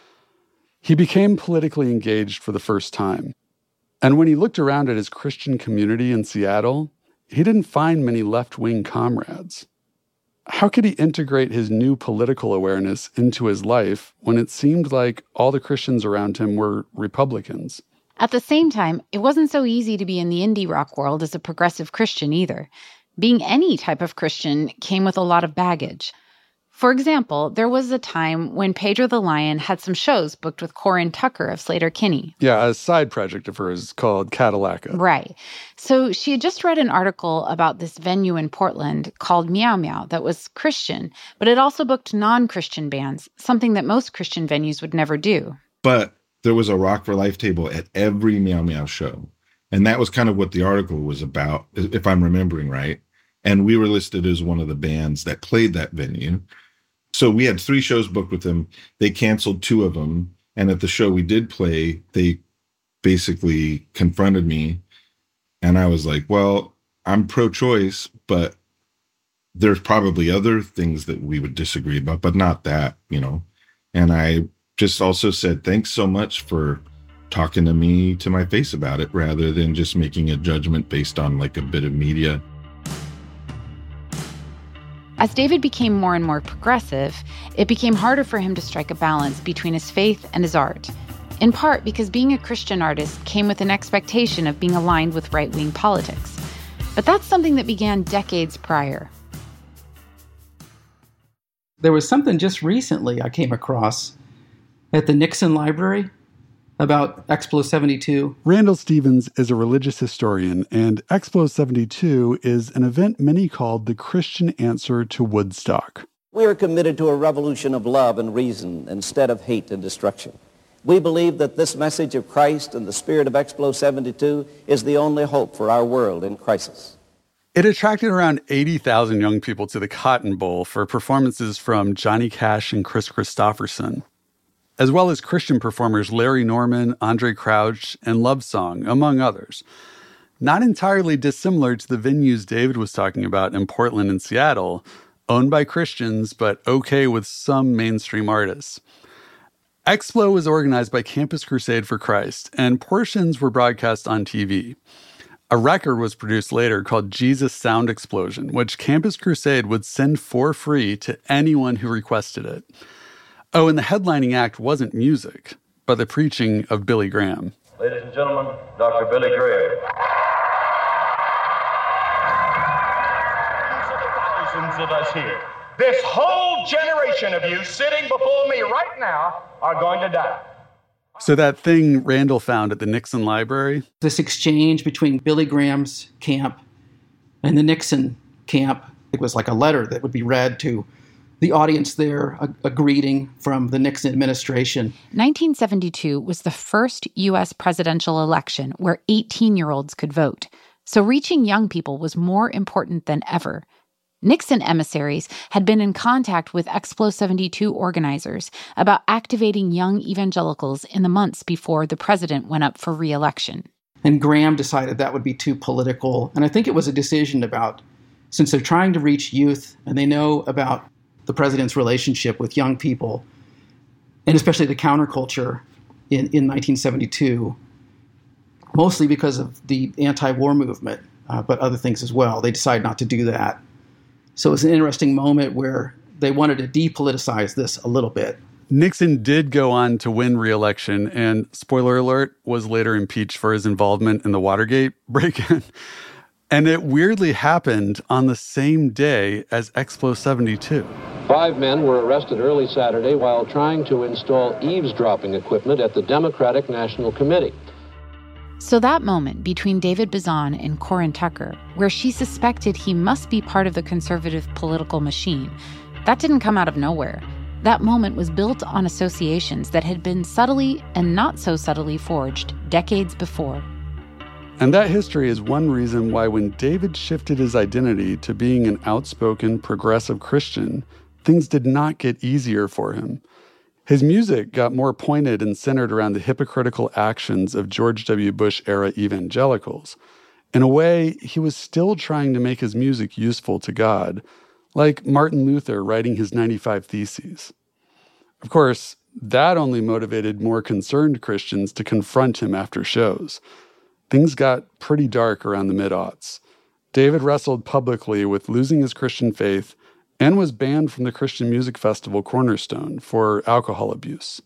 F: He became politically engaged for the first time. And when he looked around at his Christian community in Seattle, he didn't find many left-wing comrades. How could he integrate his new political awareness into his life when it seemed like all the Christians around him were Republicans?
G: At the same time, it wasn't so easy to be in the indie rock world as a progressive Christian either. Being any type of Christian came with a lot of baggage. For example, there was a time when Pedro the Lion had some shows booked with Corin Tucker of Slater-Kinney.
F: Yeah, a side project of hers called Cadillaca.
G: Right. So she had just read an article about this venue in Portland called Meow Meow that was Christian, but it also booked non-Christian bands, something that most Christian venues would never do.
I: But there was a Rock for Life table at every Meow Meow show. And that was kind of what the article was about, if I'm remembering right. And we were listed as one of the bands that played that venue. So we had three shows booked with them. They canceled two of them. And at the show we did play, they basically confronted me. And I was like, well, I'm pro-choice, but there's probably other things that we would disagree about, but not that, you know. And I just also said, thanks so much for talking to me to my face about it, rather than just making a judgment based on like a bit of media.
G: As David became more and more progressive, it became harder for him to strike a balance between his faith and his art, in part because being a Christian artist came with an expectation of being aligned with right-wing politics. But that's something that began decades prior.
Q: There was something just recently I came across at the Nixon Library about Explo seventy-two.
F: Randall Stevens is a religious historian, and Explo seventy-two is an event many called the Christian answer to Woodstock.
T: We are committed to a revolution of love and reason instead of hate and destruction. We believe that this message of Christ and the spirit of Explo seventy-two is the only hope for our world in crisis.
F: It attracted around eighty thousand young people to the Cotton Bowl for performances from Johnny Cash and Chris Christopherson, as well as Christian performers Larry Norman, Andre Crouch, and Love Song, among others. Not entirely dissimilar to the venues David was talking about in Portland and Seattle, owned by Christians, but okay with some mainstream artists. Explo was organized by Campus Crusade for Christ, and portions were broadcast on T V. A record was produced later called Jesus Sound Explosion, which Campus Crusade would send for free to anyone who requested it. Oh, and the headlining act wasn't music, but the preaching of Billy Graham.
U: Ladies and gentlemen, Doctor Billy Graham. Thousands of us here. This whole generation of you sitting before me right now are going to die.
F: So that thing Randall found at the Nixon Library?
Q: This exchange between Billy Graham's camp and the Nixon camp, it was like a letter that would be read to the audience there, a, a greeting from the Nixon administration.
G: nineteen seventy-two was the first U S presidential election where eighteen-year-olds could vote. So reaching young people was more important than ever. Nixon emissaries had been in contact with Explo seventy-two organizers about activating young evangelicals in the months before the president went up for re-election.
Q: And Graham decided that would be too political. And I think it was a decision about, since they're trying to reach youth and they know about the president's relationship with young people, and especially the counterculture in, in nineteen seventy-two, mostly because of the anti-war movement, uh, but other things as well. They decided not to do that. So it was an interesting moment where they wanted to depoliticize this a little bit.
F: Nixon did go on to win re-election, and spoiler alert, was later impeached for his involvement in the Watergate break-in. And it weirdly happened on the same day as Explo seventy-two.
B: Five men were arrested early Saturday while trying to install eavesdropping equipment at the Democratic National Committee.
G: So that moment between David Bazan and Corin Tucker, where she suspected he must be part of the conservative political machine, that didn't come out of nowhere. That moment was built on associations that had been subtly and not so subtly forged decades before.
F: And that history is one reason why when David shifted his identity to being an outspoken, progressive Christian, things did not get easier for him. His music got more pointed and centered around the hypocritical actions of George W. Bush-era evangelicals. In a way, he was still trying to make his music useful to God, like Martin Luther writing his ninety-five Theses. Of course, that only motivated more concerned Christians to confront him after shows. Things got pretty dark around the mid-aughts. David wrestled publicly with losing his Christian faith and was banned from the Christian music festival Cornerstone for alcohol abuse.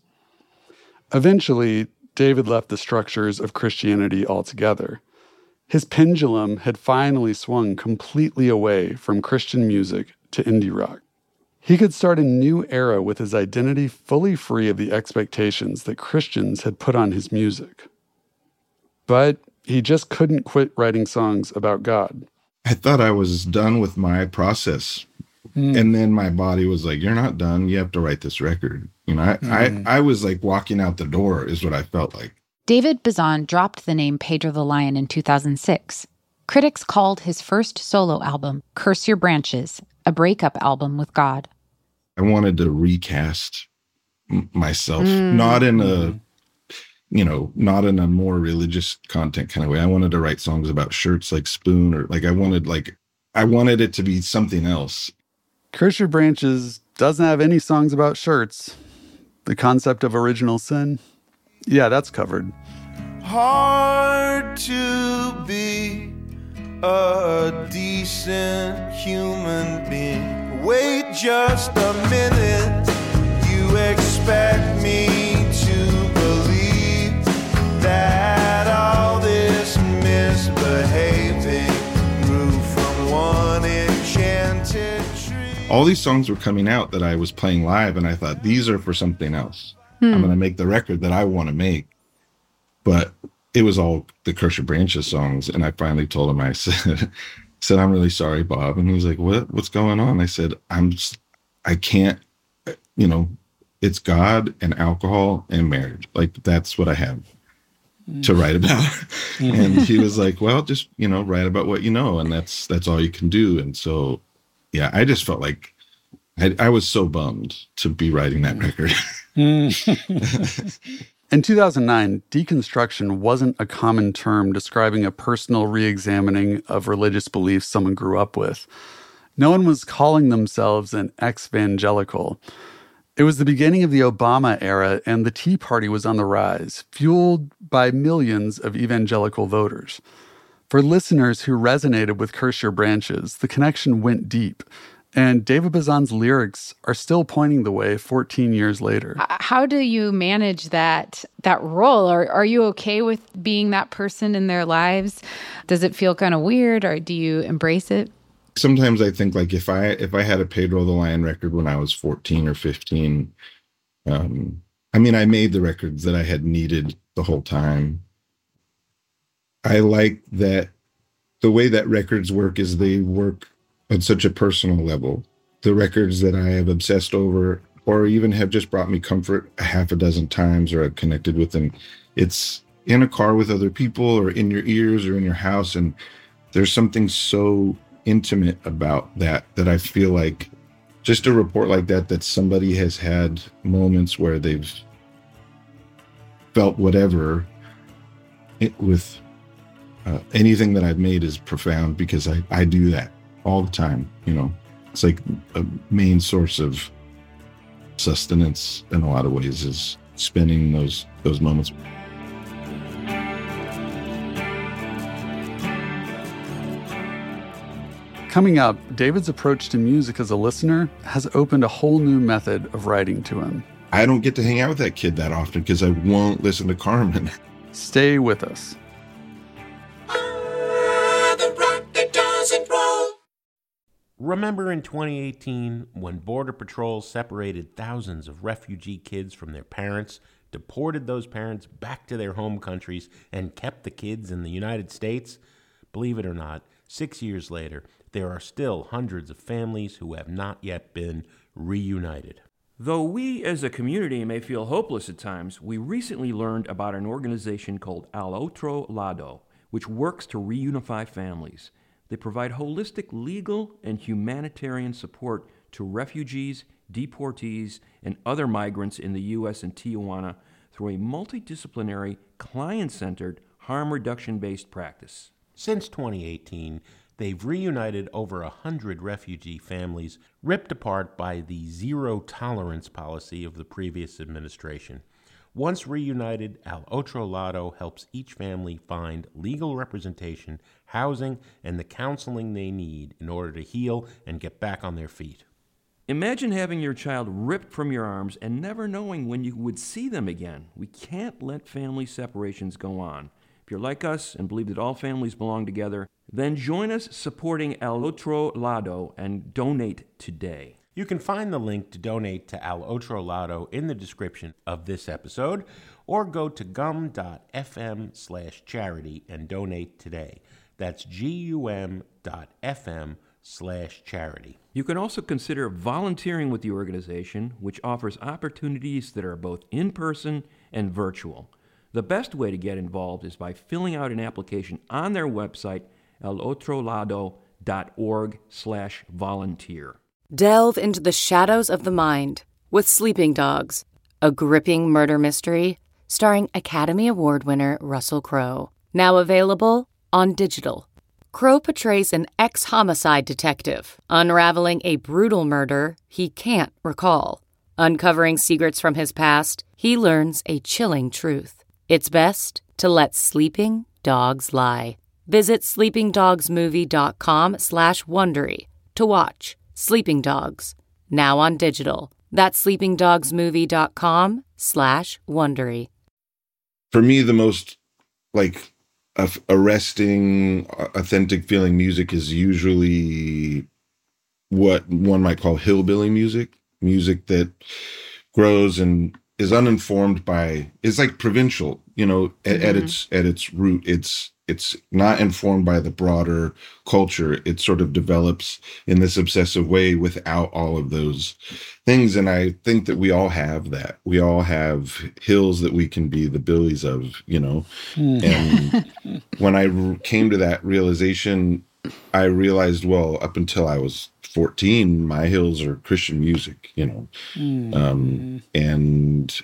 F: Eventually, David left the structures of Christianity altogether. His pendulum had finally swung completely away from Christian music to indie rock. He could start a new era with his identity fully free of the expectations that Christians had put on his music. But he just couldn't quit writing songs about God.
I: I thought I was done with my process. Mm. And then my body was like, you're not done. You have to write this record. You know, I, mm. I, I was like walking out the door is what I felt like.
G: David Bazan dropped the name Pedro the Lion in two thousand six. Critics called his first solo album, Curse Your Branches, a breakup album with God.
I: I wanted to recast m- myself, mm. not in a, you know, not in a more religious content kind of way. I wanted to write songs about shirts like Spoon, or like I wanted, like, I wanted it to be something else.
F: Curse Your Branches doesn't have any songs about shirts. The concept of original sin, yeah, that's covered.
P: Hard to be a decent human being. Wait just a minute. You expect me to believe that all this misbehaving grew from one enchanted tree.
I: All these songs were coming out that I was playing live, and I thought, these are for something else. Hmm. I'm going to make the record that I want to make. But it was all the Curse Your Branches songs. And I finally told him, I said, said, I'm really sorry, Bob. And he was like, what, what's going on? I said, I'm just, I can't, you know, it's God and alcohol and marriage. Like, that's what I have to write about. And he was like, well, just, you know, write about what you know. And that's, that's all you can do. And so, yeah, I just felt like I, I was so bummed to be writing that record.
F: In two thousand nine, deconstruction wasn't a common term describing a personal re-examining of religious beliefs someone grew up with. No one was calling themselves an ex-evangelical. It was the beginning of the Obama era, and the Tea Party was on the rise, fueled by millions of evangelical voters. For listeners who resonated with Curse Your Branches, the connection went deep. And David Bazan's lyrics are still pointing the way fourteen years later.
G: How do you manage that that role? Are, are you okay with being that person in their lives? Does it feel kind of weird, or do you embrace it?
I: Sometimes I think, like, if I if I had a Pedro the Lion record when I was fourteen or fifteen, um, I mean, I made the records that I had needed the whole time. I like that the way that records work is they work on such a personal level. The records that I have obsessed over, or even have just brought me comfort a half a dozen times, or I've connected with them, it's in a car with other people, or in your ears, or in your house. And there's something so intimate about that, that I feel like just a report like that, that somebody has had moments where they've felt whatever it, with uh, anything that I've made is profound, because I, I do that all the time. You know, it's like a main source of sustenance in a lot of ways, is spending those those moments.
F: Coming up, David's approach to music as a listener has opened a whole new method of writing to him.
I: I don't get to hang out with that kid that often because I won't listen to Carmen.
F: Stay with us.
A: Remember in twenty eighteen when Border Patrol separated thousands of refugee kids from their parents, deported those parents back to their home countries, and kept the kids in the United States? Believe it or not, six years later, there are still hundreds of families who have not yet been reunited.
E: Though we as a community may feel hopeless at times, we recently learned about an organization called Al Otro Lado, which works to reunify families. They provide holistic legal and humanitarian support to refugees, deportees, and other migrants in the U S and Tijuana through a multidisciplinary, client-centered, harm reduction-based practice.
A: Since twenty eighteen, they've reunited over a hundred refugee families ripped apart by the zero-tolerance policy of the previous administration. Once reunited, Al Otro Lado helps each family find legal representation, housing, and the counseling they need in order to heal and get back on their feet.
E: Imagine having your child ripped from your arms and never knowing when you would see them again. We can't let family separations go on. If you're like us and believe that all families belong together, then join us supporting Al Otro Lado and donate today.
A: You can find the link to donate to Al Otro Lado in the description of this episode, or go to gum.fm slash charity and donate today. That's gum.fm slash charity.
E: You can also consider volunteering with the organization, which offers opportunities that are both in-person and virtual. The best way to get involved is by filling out an application on their website, alotrolado.org slash volunteer.
C: Delve into the shadows of the mind with Sleeping Dogs, a gripping murder mystery starring Academy Award winner Russell Crowe. Now available on digital. Crowe portrays an ex-homicide detective unraveling a brutal murder he can't recall. Uncovering secrets from his past, he learns a chilling truth. It's best to let sleeping dogs lie. Visit sleepingdogsmovie.com slash Wondery to watch Sleeping Dogs, now on digital. That's sleepingdogsmovie.com slash Wondery.
I: For me, the most, like, uh, arresting, authentic feeling music is usually what one might call hillbilly music. Music that grows and is uninformed by, it's like provincial, you know, at,
G: Mm-hmm.
I: at its at its root. It's it's not informed by the broader culture. It sort of develops in this obsessive way without all of those things. And I think that we all have that. We all have hills that we can be the billies of, you know. And when I r- came to that realization, I realized, well, up until I was fourteen, my hills are Christian music, you know.
F: Mm.
I: Um, and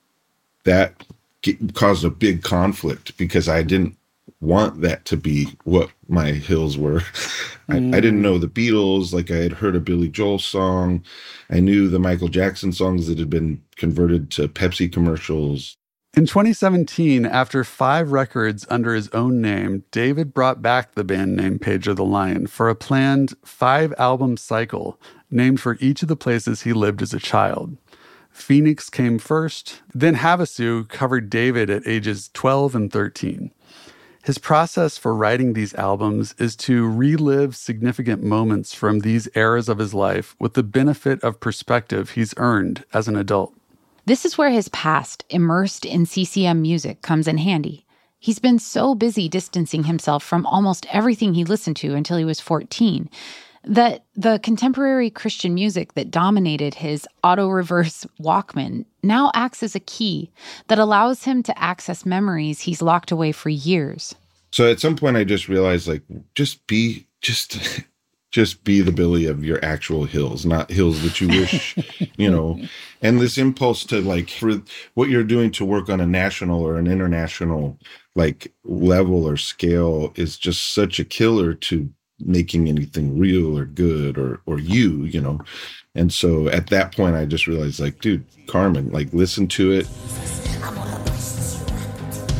I: that g- caused a big conflict because I didn't want that to be what my hills were. I, I didn't know the Beatles. Like, I had heard a Billy Joel song. I knew the Michael Jackson songs that had been converted to Pepsi commercials.
F: In twenty seventeen, after five records under his own name, David brought back the band name Pedro the Lion for a planned five-album cycle named for each of the places he lived as a child. Phoenix came first, then Havasu covered David at ages twelve and thirteen. His process for writing these albums is to relive significant moments from these eras of his life with the benefit of perspective he's earned as an adult.
G: This is where his past, immersed in C C M music, comes in handy. He's been so busy distancing himself from almost everything he listened to until he was fourteen, that the contemporary Christian music that dominated his auto-reverse Walkman now acts as a key that allows him to access memories he's locked away for years.
I: So at some point I just realized, like, just be, just, just be the Billy of your actual hills, not hills that you wish, you know. And this impulse to, like, for what you're doing to work on a national or an international, like, level or scale is just such a killer to making anything real or good or or you, you know. And so at that point I just realized, like, dude, Carmen, like, listen to it.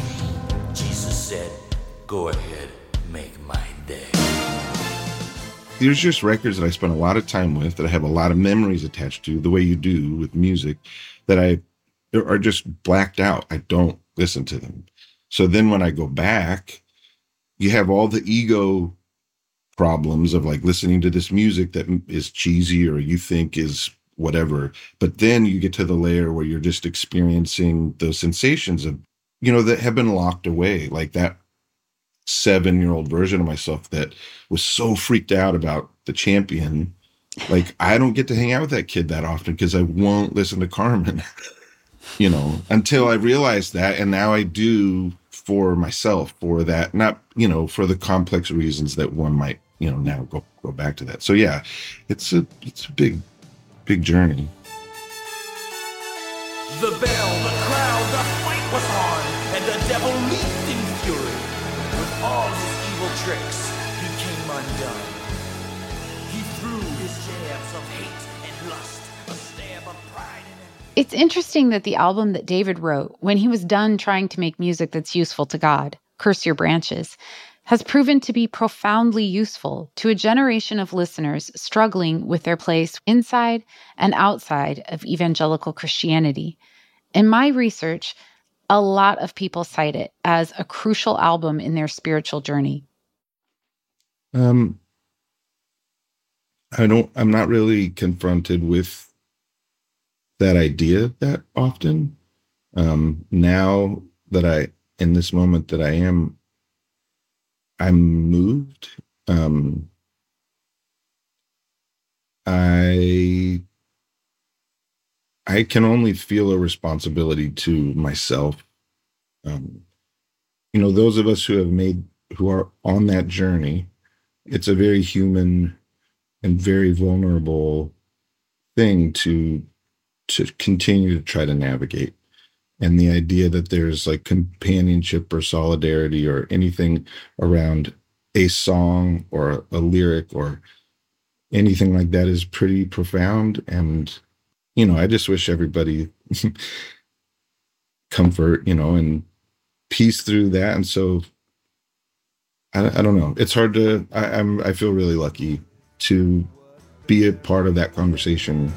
H: Jesus said, go ahead, make my day.
I: there's just records that I spent a lot of time with, that I have a lot of memories attached to, the way you do with music, that I are just blacked out. I don't listen to them. So then when I go back, you have all the ego problems of like listening to this music that is cheesy or you think is whatever. But then you get to the layer where you're just experiencing those sensations of, you know, that have been locked away. Like that seven-year-old version of myself that was so freaked out about The Champion. Like, I don't get to hang out with that kid that often because I won't listen to Carmen, you know, until I realized that. And now I do for myself, for that, not, you know, for the complex reasons that one might, you know, now go, go back to that. So yeah, it's a, it's a big, big journey.
H: The bell, the crowd, the fight was on, and the devil leaped in fury. With all his evil tricks, he came undone. He threw his jabs of hate and lust, a stab of pride and envy.
G: It's interesting that the album that David wrote when he was done trying to make music that's useful to God, Curse Your Branches, has proven to be profoundly useful to a generation of listeners struggling with their place inside and outside of evangelical Christianity. In my research, a lot of people cite it as a crucial album in their spiritual journey.
I: Um, I don't, I'm not really confronted with that idea that often. Um, now that I, in this moment that I am, I'm moved. Um, I I can only feel a responsibility to myself. Um, you know, those of us who have made, who are on that journey, it's a very human and very vulnerable thing to to continue to try to navigate. And the idea that there's like companionship or solidarity or anything around a song or a, a lyric or anything like that is pretty profound. And, you know, I just wish everybody comfort, you know, and peace through that. And so I, I don't know. It's hard to, I, I'm, I feel really lucky to be a part of that conversation.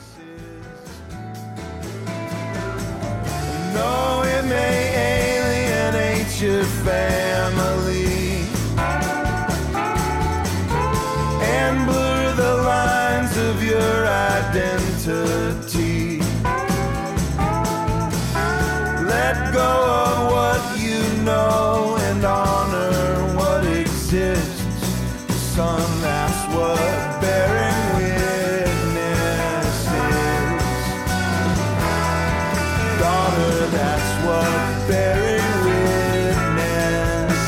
P: No, it may alienate your family and blur the lines of your identity. Let go of what you know and honor what exists. Son, that's what bearing witness is. Daughter, that's what bearing witness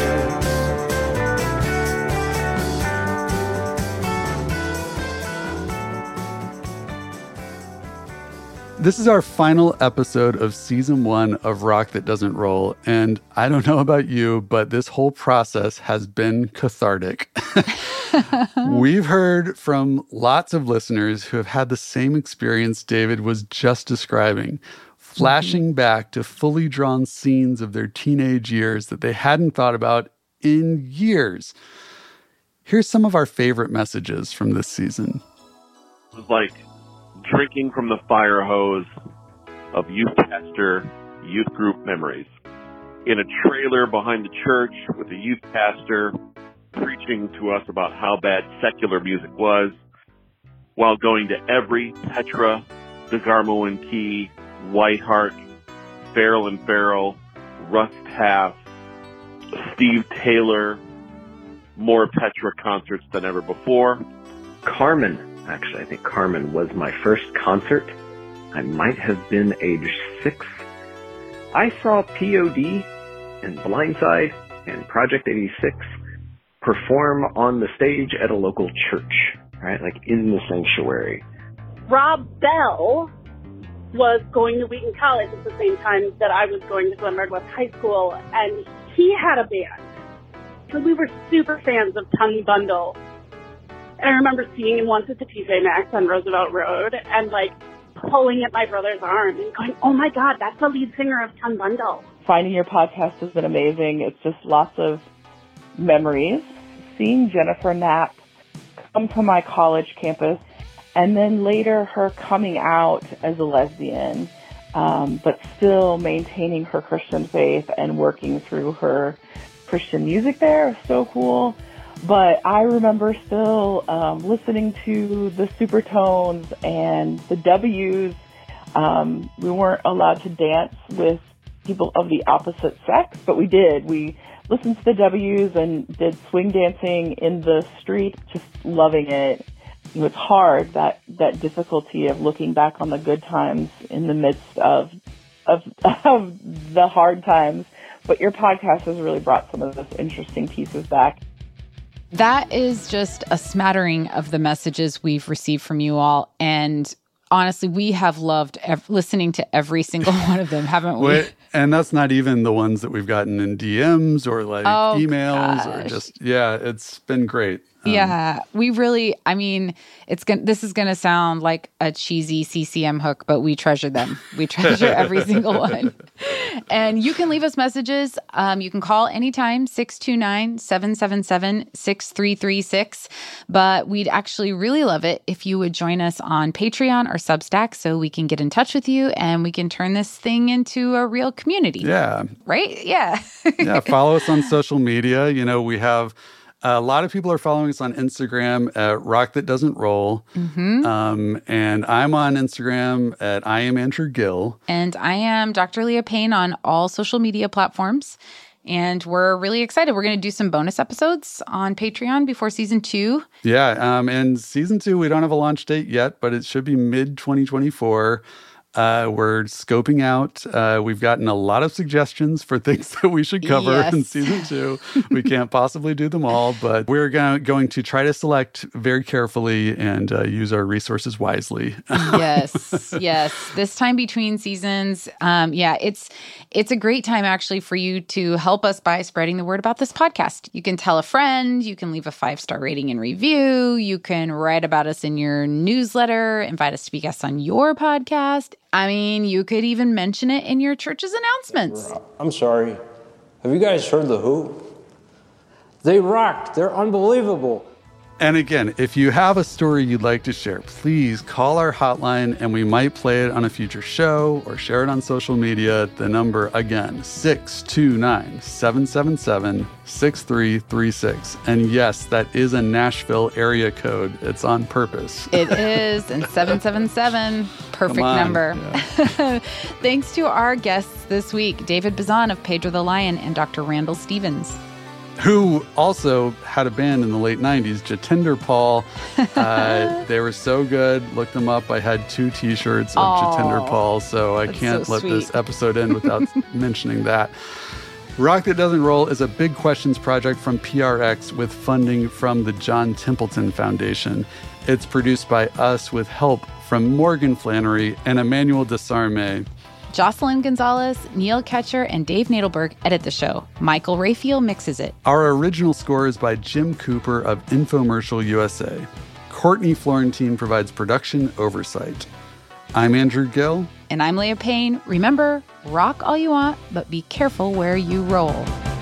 F: is. This is our final episode of season one of Rock That Doesn't Roll. And I don't know about you, but this whole process has been cathartic. We've heard from lots of listeners who have had the same experience David was just describing, flashing back to fully drawn scenes of their teenage years that they hadn't thought about in years. Here's some of our favorite messages from this season.
D: It was like drinking from the fire hose of youth pastor, youth group memories. In a trailer behind the church with a youth pastor preaching to us about how bad secular music was, while going to every Petra, DeGarmo and Key, Whiteheart, Farrell and Farrell, Russ Taff, Steve Taylor, more Petra concerts than ever before.
V: Carmen, actually, I think Carmen was my first concert. I might have been age six. I saw P O D and Blindside and Project eighty-six perform on the stage at a local church, right? Like in the sanctuary.
W: Rob Bell was going to Wheaton College at the same time that I was going to Glen West High School, and he had a band. So we were super fans of Tongue Bundle. And I remember seeing him once at the T J Maxx on Roosevelt Road and like pulling at my brother's arm and going, oh my God, that's the lead singer of Tongue Bundle.
X: Finding your podcast has been amazing. It's just lots of memories. Seeing Jennifer Knapp come to my college campus, and then later her coming out as a lesbian, um, but still maintaining her Christian faith and working through her Christian music there. It was so cool. But I remember still um, listening to the Supertones and the W's. Um, we weren't allowed to dance with people of the opposite sex, but we did. We listened to the W's and did swing dancing in the street, just loving it. It was hard, that, that difficulty of looking back on the good times in the midst of, of, of the hard times. But your podcast has really brought some of those interesting pieces back.
G: That is just a smattering of the messages we've received from you all. And honestly, we have loved ev- listening to every single one of them, haven't we?
F: Wait, and that's not even the ones that we've gotten in D Ms or like
G: Oh,
F: emails
G: gosh.
F: or just, yeah, it's been great. Um,
G: Yeah, we really, I mean, it's going this is going to sound like a cheesy C C M hook, but we treasure them. We treasure every single one. And you can leave us messages. Um, you can call anytime, six two nine, seven seven seven, six three three six. But we'd actually really love it if you would join us on Patreon or Substack so we can get in touch with you and we can turn this thing into a real community.
F: Yeah.
G: Right? Yeah.
F: Yeah, follow us on social media. You know, we have a lot of people are following us on Instagram at Rock That Doesn't Roll.
G: Mm-hmm.
F: Um, and I'm on Instagram at I am Andrew Gill.
G: And I am Doctor Leah Payne on all social media platforms. And we're really excited. We're going to do some bonus episodes on Patreon before season two.
F: Yeah, um, and season two, we don't have a launch date yet, but it should be mid twenty twenty-four. Uh, we're scoping out. Uh, we've gotten a lot of suggestions for things that we should cover
G: Yes.
F: in season two. We can't possibly do them all, but we're go- going to try to select very carefully and uh, use our resources wisely.
G: Yes, yes. This time between seasons, um, yeah, it's it's a great time actually for you to help us by spreading the word about this podcast. You can tell a friend, you can leave a five-star rating and review, you can write about us in your newsletter, invite us to be guests on your podcast. I mean, you could even mention it in your church's announcements.
J: I'm sorry. Have you guys heard The Who? They rocked. They're unbelievable.
F: And again, if you have a story you'd like to share, please call our hotline and we might play it on a future show or share it on social media. The number, again, six two nine, seven seven seven, six three three six. And yes, that is a Nashville area code. It's on purpose.
G: It is, and seven seven seven, perfect
F: Come on.
G: number.
F: Yeah.
G: Thanks to our guests this week, David Bazan of Pedro the Lion and Doctor Randall Stevens.
F: Who also had a band in the late nineties, Jatinder Paul. Uh, they were so good. Look them up. I had two T-shirts of
G: Aw,
F: Jatinder Paul, so I
G: that's
F: can't
G: so
F: let
G: sweet.
F: this episode end without mentioning that. Rock That Doesn't Roll is a big questions project from P R X with funding from the John Templeton Foundation. It's produced by us with help from Morgan Flannery and Emmanuel Desarme.
G: Jocelyn Gonzalez, Neil Ketcher, and Dave Nadelberg edit the show. Michael Raphael mixes it.
F: Our original score is by Jim Cooper of Infomercial U S A. Courtney Florentine provides production oversight. I'm Andrew Gill.
G: And I'm Leah Payne. Remember, rock all you want, but be careful where you roll.